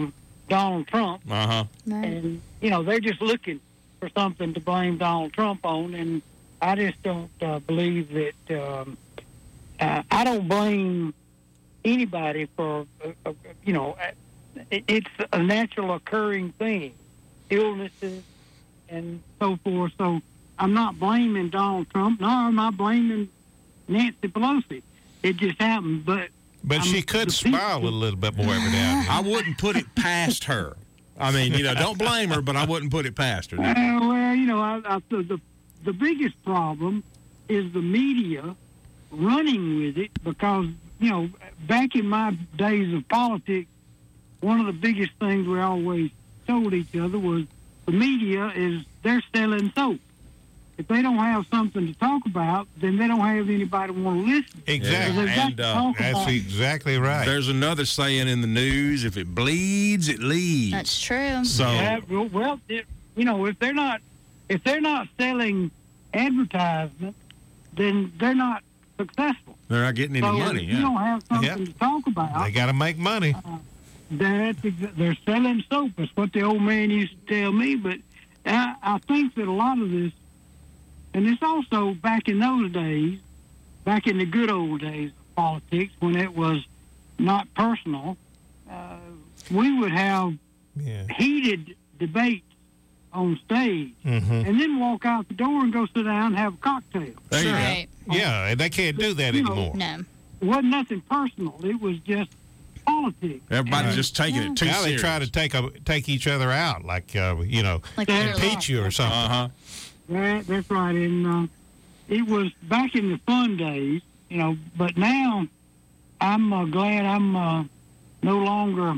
Donald Trump. Uh huh. And, you know, they're just looking for something to blame Donald Trump on. And I just don't uh, believe that, um, uh, I don't blame anybody for, uh, uh, you know, it, it's a natural occurring thing, illnesses and so forth. So I'm not blaming Donald Trump, nor am I blaming Nancy Pelosi. It just happened, but But I'm- she could the smile a little bit more every now and then. I wouldn't put it past her. I mean, you know, don't blame her, but I wouldn't put it past her. Uh, well, you know, I, I, the, the the biggest problem is the media running with it because, you know, back in my days of politics, one of the biggest things we always told each other was the media is they're selling soap. If they don't have something to talk about, then they don't have anybody want to listen. Exactly. Because they've got And, to uh, talk That's about- exactly right. There's another saying in the news: if it bleeds, it leads. That's true. So Yeah, well, well, it, you know, if they're not if they're not selling advertisements, then they're not successful. they're not getting any So money. if you Yeah. don't have something Yeah. to talk about, They got to make money. that's exa- they're selling soap. That's what the old man used to tell me. But I, I think that a lot of this, and it's also back in those days, back in the good old days of politics when it was not personal, uh, we would have Yeah. heated debates on stage Mm-hmm. and then walk out the door and go sit down and have a cocktail. There you go. Right. Yeah, and they can't do that You know, anymore. No. It wasn't nothing personal. It was just politics. Everybody's just taking it too Now they serious. try to take a, take each other out, like uh, you know, Like impeach you or something. Uh huh. That, that's right. And uh, it was back in the fun days, you know, but now I'm uh, glad I'm uh, no longer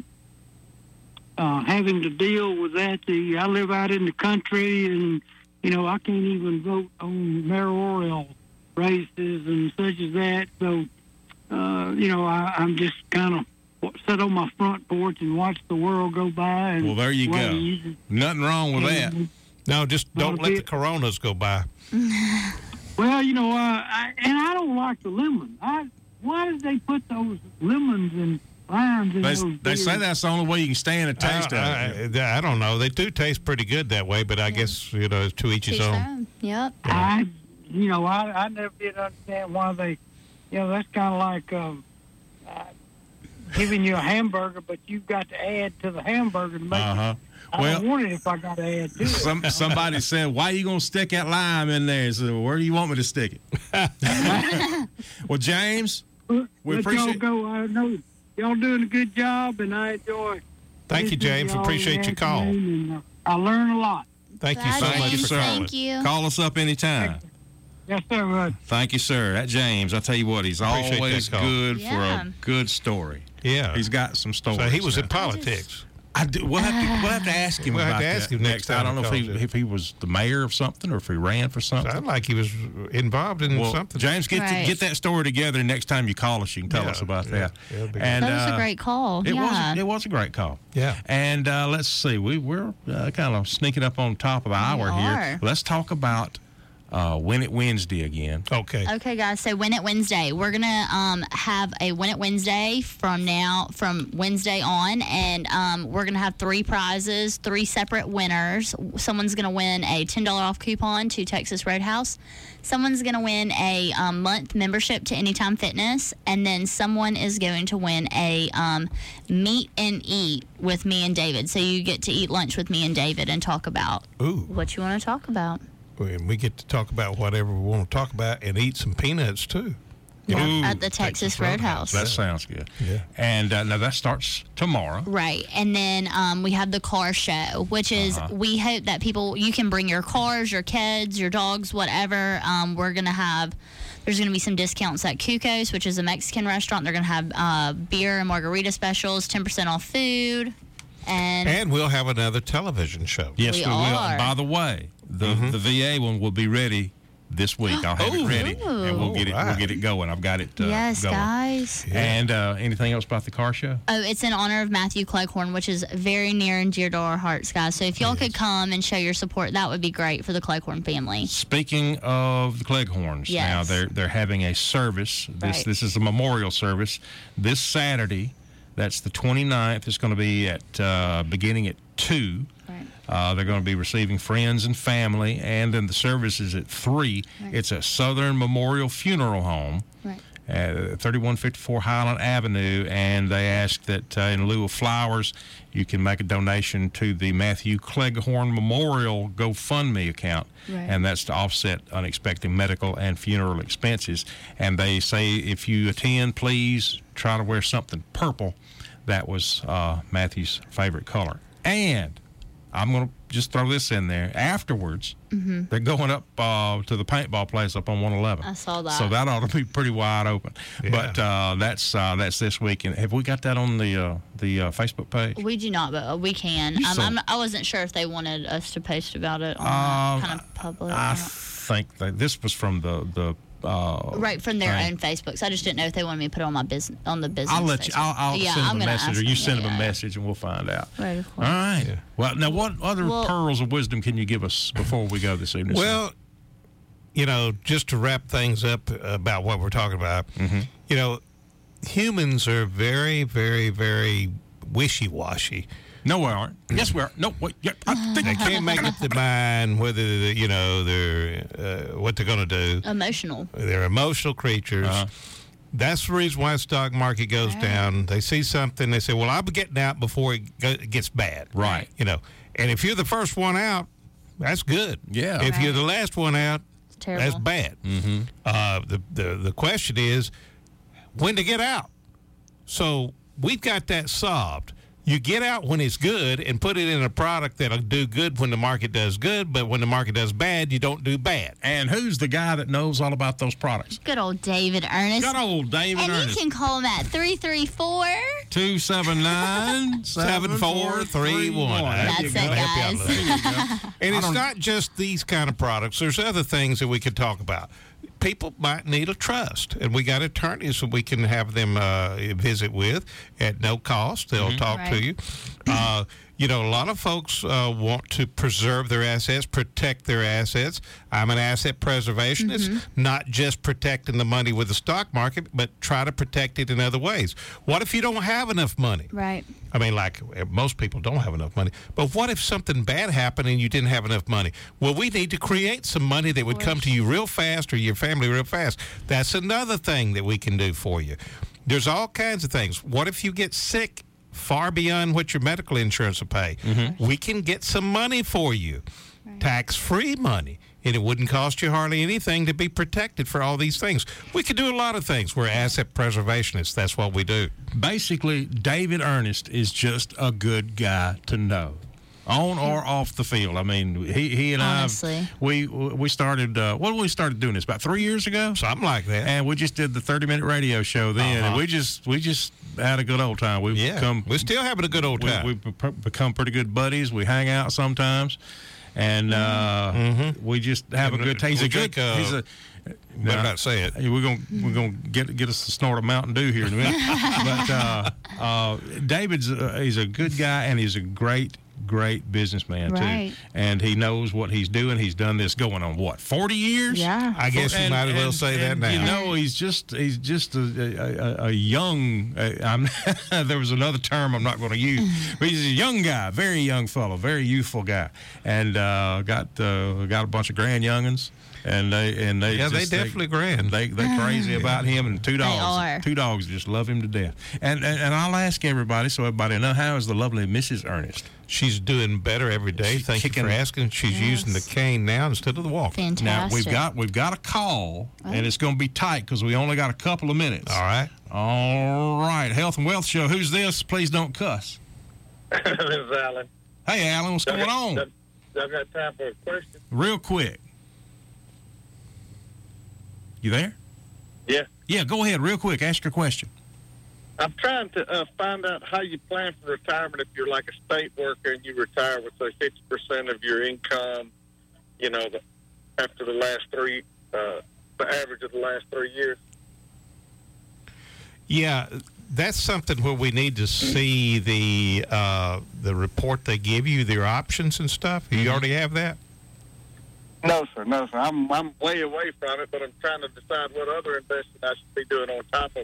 uh, having to deal with that. The, I live out in the country, and, you know, I can't even vote on mayoral races and such as that. So, uh, you know, I, I'm just kind of sit on my front porch and watch the world go by. And Well, there you go. wave. Nothing wrong with that. And, No, just don't let the coronas go by. Well, you know, uh, I, and I don't like the lemon. I, why did they put those lemons and limes in They, those they beers? say that's the only way you can stand a taste I, of it. I, I don't know. They do taste pretty good that way, but I guess you know, to each his Teach their own. own. Yep. I, you know, I, I never did understand why they, you know, that's kind of like um, uh, giving you a hamburger, but you've got to add to the hamburger to make Uh it. huh. I Well, don't want it if I got to add to it. some, somebody said, "Why you gonna stick that lime in there?" So where do you want me to stick it? Well, James, we Let appreciate. y'all go. I know y'all doing a good job, and I enjoy. Thank you, listening to James. y'all Appreciate in the your call. afternoon, and, uh, I learn a lot. Thank you Bye, so much James. for calling. Thank you. Call us up anytime. Yes, sir. Bud. Thank you, sir. That James, I tell you what, he's Appreciate that always call. good Yeah. for a good story. Yeah. He's got some stories. So he was now. in politics. I do, we'll, have to, we'll have to ask him We'll have about to ask that him next I time don't know if he he, calls in. if he was the mayor of something or if he ran for something. Sounded like he was involved in Well, something. James, get Right. get that story together. Next time you call us, you can tell Yeah, us about yeah, that. yeah, it'll be and That was uh, a great call. It yeah. was. It was a great call. Yeah. And uh, let's see. We we're uh, kind of sneaking up on top of the hour We here. are. Let's talk about uh, Win It Wednesday again. Okay. Okay, guys. So Win It Wednesday, we're gonna um, have a Win It Wednesday from now, from Wednesday on, and um, we're gonna have three prizes, three separate winners. Someone's gonna win a ten dollar off coupon to Texas Roadhouse. Someone's gonna win a um, month membership to Anytime Fitness, and then someone is going to win a um, meet and eat with me and David. So you get to eat lunch with me and David and talk about Ooh. what you want to talk about. And we get to talk about whatever we want to talk about and eat some peanuts too. Yeah, Ooh, at the Texas, Roadhouse. That sounds good. Yeah. And uh, now that starts tomorrow. Right. And then um, we have the car show, which is Uh-huh. we hope that people, you can bring your cars, your kids, your dogs, whatever. Um, we're going to have, there's going to be some discounts at Cuco's, which is a Mexican restaurant. They're going to have uh, beer and margarita specials, ten percent off food. And, And we'll have another television show. Yes, we, We will. are. And by the way, the the V A one will be ready this week. I'll have it ready, and we'll get it. We'll get it going. I've got it. Uh, yes, going. guys. And uh, anything else about the car show? Oh, it's in honor of Matthew Cleghorn, which is very near and dear to our hearts, guys. So if y'all could come and show your support, that would be great for the Cleghorn family. Speaking of the Cleghorns, Yes. now they're they're having a service. This Right. this is a memorial service this Saturday. That's the twenty-ninth. It's going to be at uh, beginning at two. Right. Uh, they're going to be receiving friends and family, and then the service is at three. Right. It's a Southern Memorial Funeral Home. Right. At thirty-one fifty-four Highland Avenue, and they ask that uh, in lieu of flowers, you can make a donation to the Matthew Cleghorn Memorial GoFundMe account, Right. and that's to offset unexpected medical and funeral expenses. And they say if you attend, please try to wear something purple. That was uh, Matthew's favorite color. And I'm going to just throw this in there. Afterwards, Mm-hmm. they're going up uh, to the paintball place up on one eleven. I saw that. So that ought to be pretty wide open. Yeah. But uh, that's uh, that's this weekend. Have we got that on the uh, the uh, Facebook page? We do not, but we can. You Um, saw- I'm, I wasn't sure if they wanted us to post about it on Um, kind of public. I think that this was from the the. Uh, right from their thing. own Facebooks. I just didn't know if they wanted me to put it on my business on the business. I'll let you. Facebook. I'll, I'll yeah, send I'm them a gonna message, ask or you them, send them yeah. a message, and we'll find out. Right, of All course. right. Yeah. Well, now what other Well- pearls of wisdom can you give us before we go this evening? Well, you know, just to wrap things up about what we're talking about, Mm-hmm. you know, humans are very, very, very wishy-washy. No, we aren't. Yes, we are. No, wait. Yeah, I think They can't make up their mind whether, you know, they're uh, what they're going to do. Emotional. They're emotional creatures. Uh-huh. That's the reason why the stock market goes Right. down. They see something, they say, well, I'm getting out before it go- it gets bad. Right. You know, and if you're the first one out, that's good. Yeah. If you're Right. the last one out, It's terrible. that's bad. Mm-hmm. Uh, the, the, the question is when to get out. So we've got that solved. You get out when it's good and put it in a product that'll do good when the market does good, but when the market does bad, you don't do bad. And who's the guy that knows all about those products? Good old David Ernest. Good old David and Ernest. you can call him at three three four. two seven nine, seven four three one. That's it, guys. And it's not just these kind of products. There's other things that we could talk about. People might need a trust, and we got attorneys that we can have them uh, visit with at no cost. They'll talk Right. to you. Uh, you know, a lot of folks uh, want to preserve their assets, protect their assets. I'm an asset preservationist, not just protecting the money with the stock market, but try to protect it in other ways. What if you don't have enough money? Right. I mean, like uh, most people don't have enough money. But what if something bad happened and you didn't have enough money? Well, we need to create some money that would come to you real fast or your family real fast. That's another thing that we can do for you. There's all kinds of things. What if you get sick far beyond what your medical insurance will pay? We can get some money for you, tax-free money. And it wouldn't cost you hardly anything to be protected for all these things. We could do a lot of things. We're asset preservationists. That's what we do. Basically, David Ernest is just a good guy to know, on or off the field. I mean, he he and Honestly. I we we started. Uh, what we started doing this about three years ago, Something like that. and we just did the thirty minute radio show then, and Uh-huh. we just we just had a good old time. We've Yeah, become we're still having a good old we, time. we've be- become pretty good buddies. We hang out sometimes, and uh, we just have a And good time. He's we a good. drink, uh, he's a. Better not say it. Hey, we're gonna we're gonna get get us to snort a Mountain Dew here in a minute. but uh, uh, David's uh, he's a good guy, and he's a great great businessman Right. too. And he knows what he's doing. He's done this going on what forty years. Yeah. I guess you And- might as well and- say that and, now. You know, he's just he's just a, a, a, a young. Uh, I'm, there was another term I'm not going to use, but he's a young guy, very young fellow, very youthful guy, and uh, got uh, got a bunch of grand youngins. And they and they Yeah, they just, definitely grand. They they crazy about him, and two dogs. are. Two dogs just love him to death. And, and and I'll ask everybody so everybody know, how is the lovely Missus Ernest? She's doing better every day. She's Thank you kicking- for asking. She's Yes. using the cane now instead of the walker. Fantastic. Now we've got we've got a call, and it's going to be tight because we only got a couple of minutes. All right. All right, Health and Wealth Show. Who's this? Please don't cuss. This is Alan. Hey, Alan, what's going on? I've got time for a question. Real quick. You there? Yeah. Yeah, go ahead, real quick. Ask your question. I'm trying to uh, find out how you plan for retirement if you're like a state worker and you retire with, say, fifty percent of your income, you know, the, after the last three, uh, the average of the last three years. Yeah, that's something where we need to see the uh, the report they give you, their options and stuff. You already have that? No, sir. No, sir. I'm I'm way away from it, but I'm trying to decide what other investing I should be doing on top of it.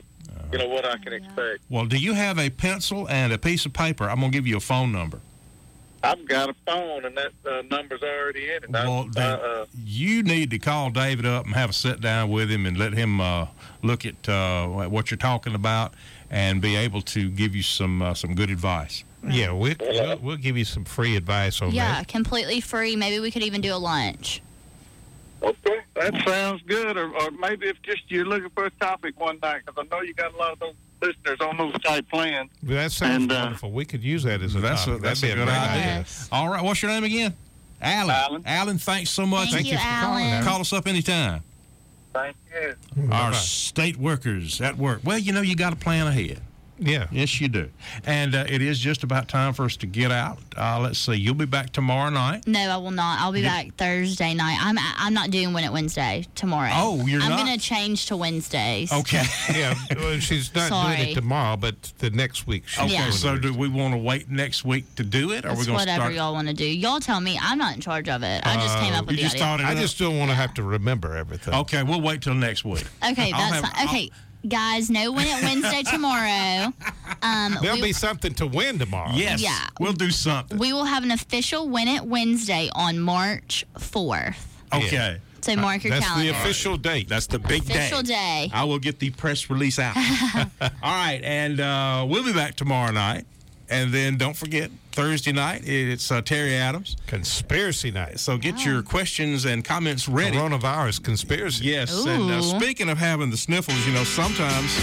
you know, what I can expect. Well, do you have a pencil and a piece of paper? I'm going to give you a phone number. I've got a phone, and that uh, number's already in it. Well, I, then uh, you need to call David up and have a sit down with him and let him uh, look at uh, what you're talking about and be able to give you some uh, some good advice. Yeah, we, we'll, we'll give you some free advice on Yeah, that. completely free. Maybe we could even do a lunch. Okay, that sounds good. Or, or maybe if just you're looking for a topic one night, because I know you got a lot of those listeners on those type plans. That sounds And, uh, wonderful. We could use that as a That's a, topic. that's That'd a be good great idea. Yes. All right, what's your name again? Alan. Alan. Alan, thanks so much. Thank, you, you for calling, Alan. Alan. Call us up anytime. Thank you. Our Bye-bye. state workers at work. Well, you know, you got to plan ahead. Yeah. Yes, you do. And uh, it is just about time for us to get out. Uh, let's see. You'll be back tomorrow night. No, I will not. I'll be back Thursday night. I'm I'm not doing Win It Wednesday tomorrow. Oh, you're I'm not? going to change to Wednesdays. Okay. Yeah, well, she's not doing Sorry. it tomorrow, but the next week. She's Okay, Yeah. doing so it. do we want to wait next week to do it? Or are we It's going to whatever start? y'all want to do. Y'all tell me. I'm not in charge of it. I just came up with Uh, you the just idea. started I it just don't want to have to remember everything. Okay, we'll wait till next week. Okay, I'll that's have- fine. Okay, guys, no Win It Wednesday tomorrow. Um, There'll we, be something to win tomorrow. Yes. Yeah. We'll do something. we will have an official Win It Wednesday on March fourth. Okay. So mark your That's calendar. the official date. That's the big Official day. I will get the press release out. All right, and uh, we'll be back tomorrow night. And then don't forget, Thursday night, it's uh, Terry Adams. Conspiracy night. So get Oh. your questions and comments ready. Coronavirus conspiracy. Yes, and uh, Ooh. speaking of having the sniffles, you know, sometimes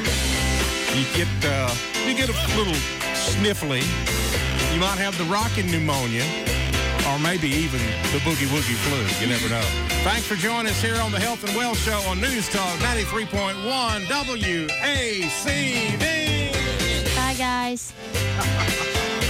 you get uh, you get a little sniffly. You might have the rocking pneumonia, or maybe even the boogie woogie flu. You never know. Thanks for joining us here on the Health and Wealth Show on News Talk ninety-three point one W A C D. Bye, guys.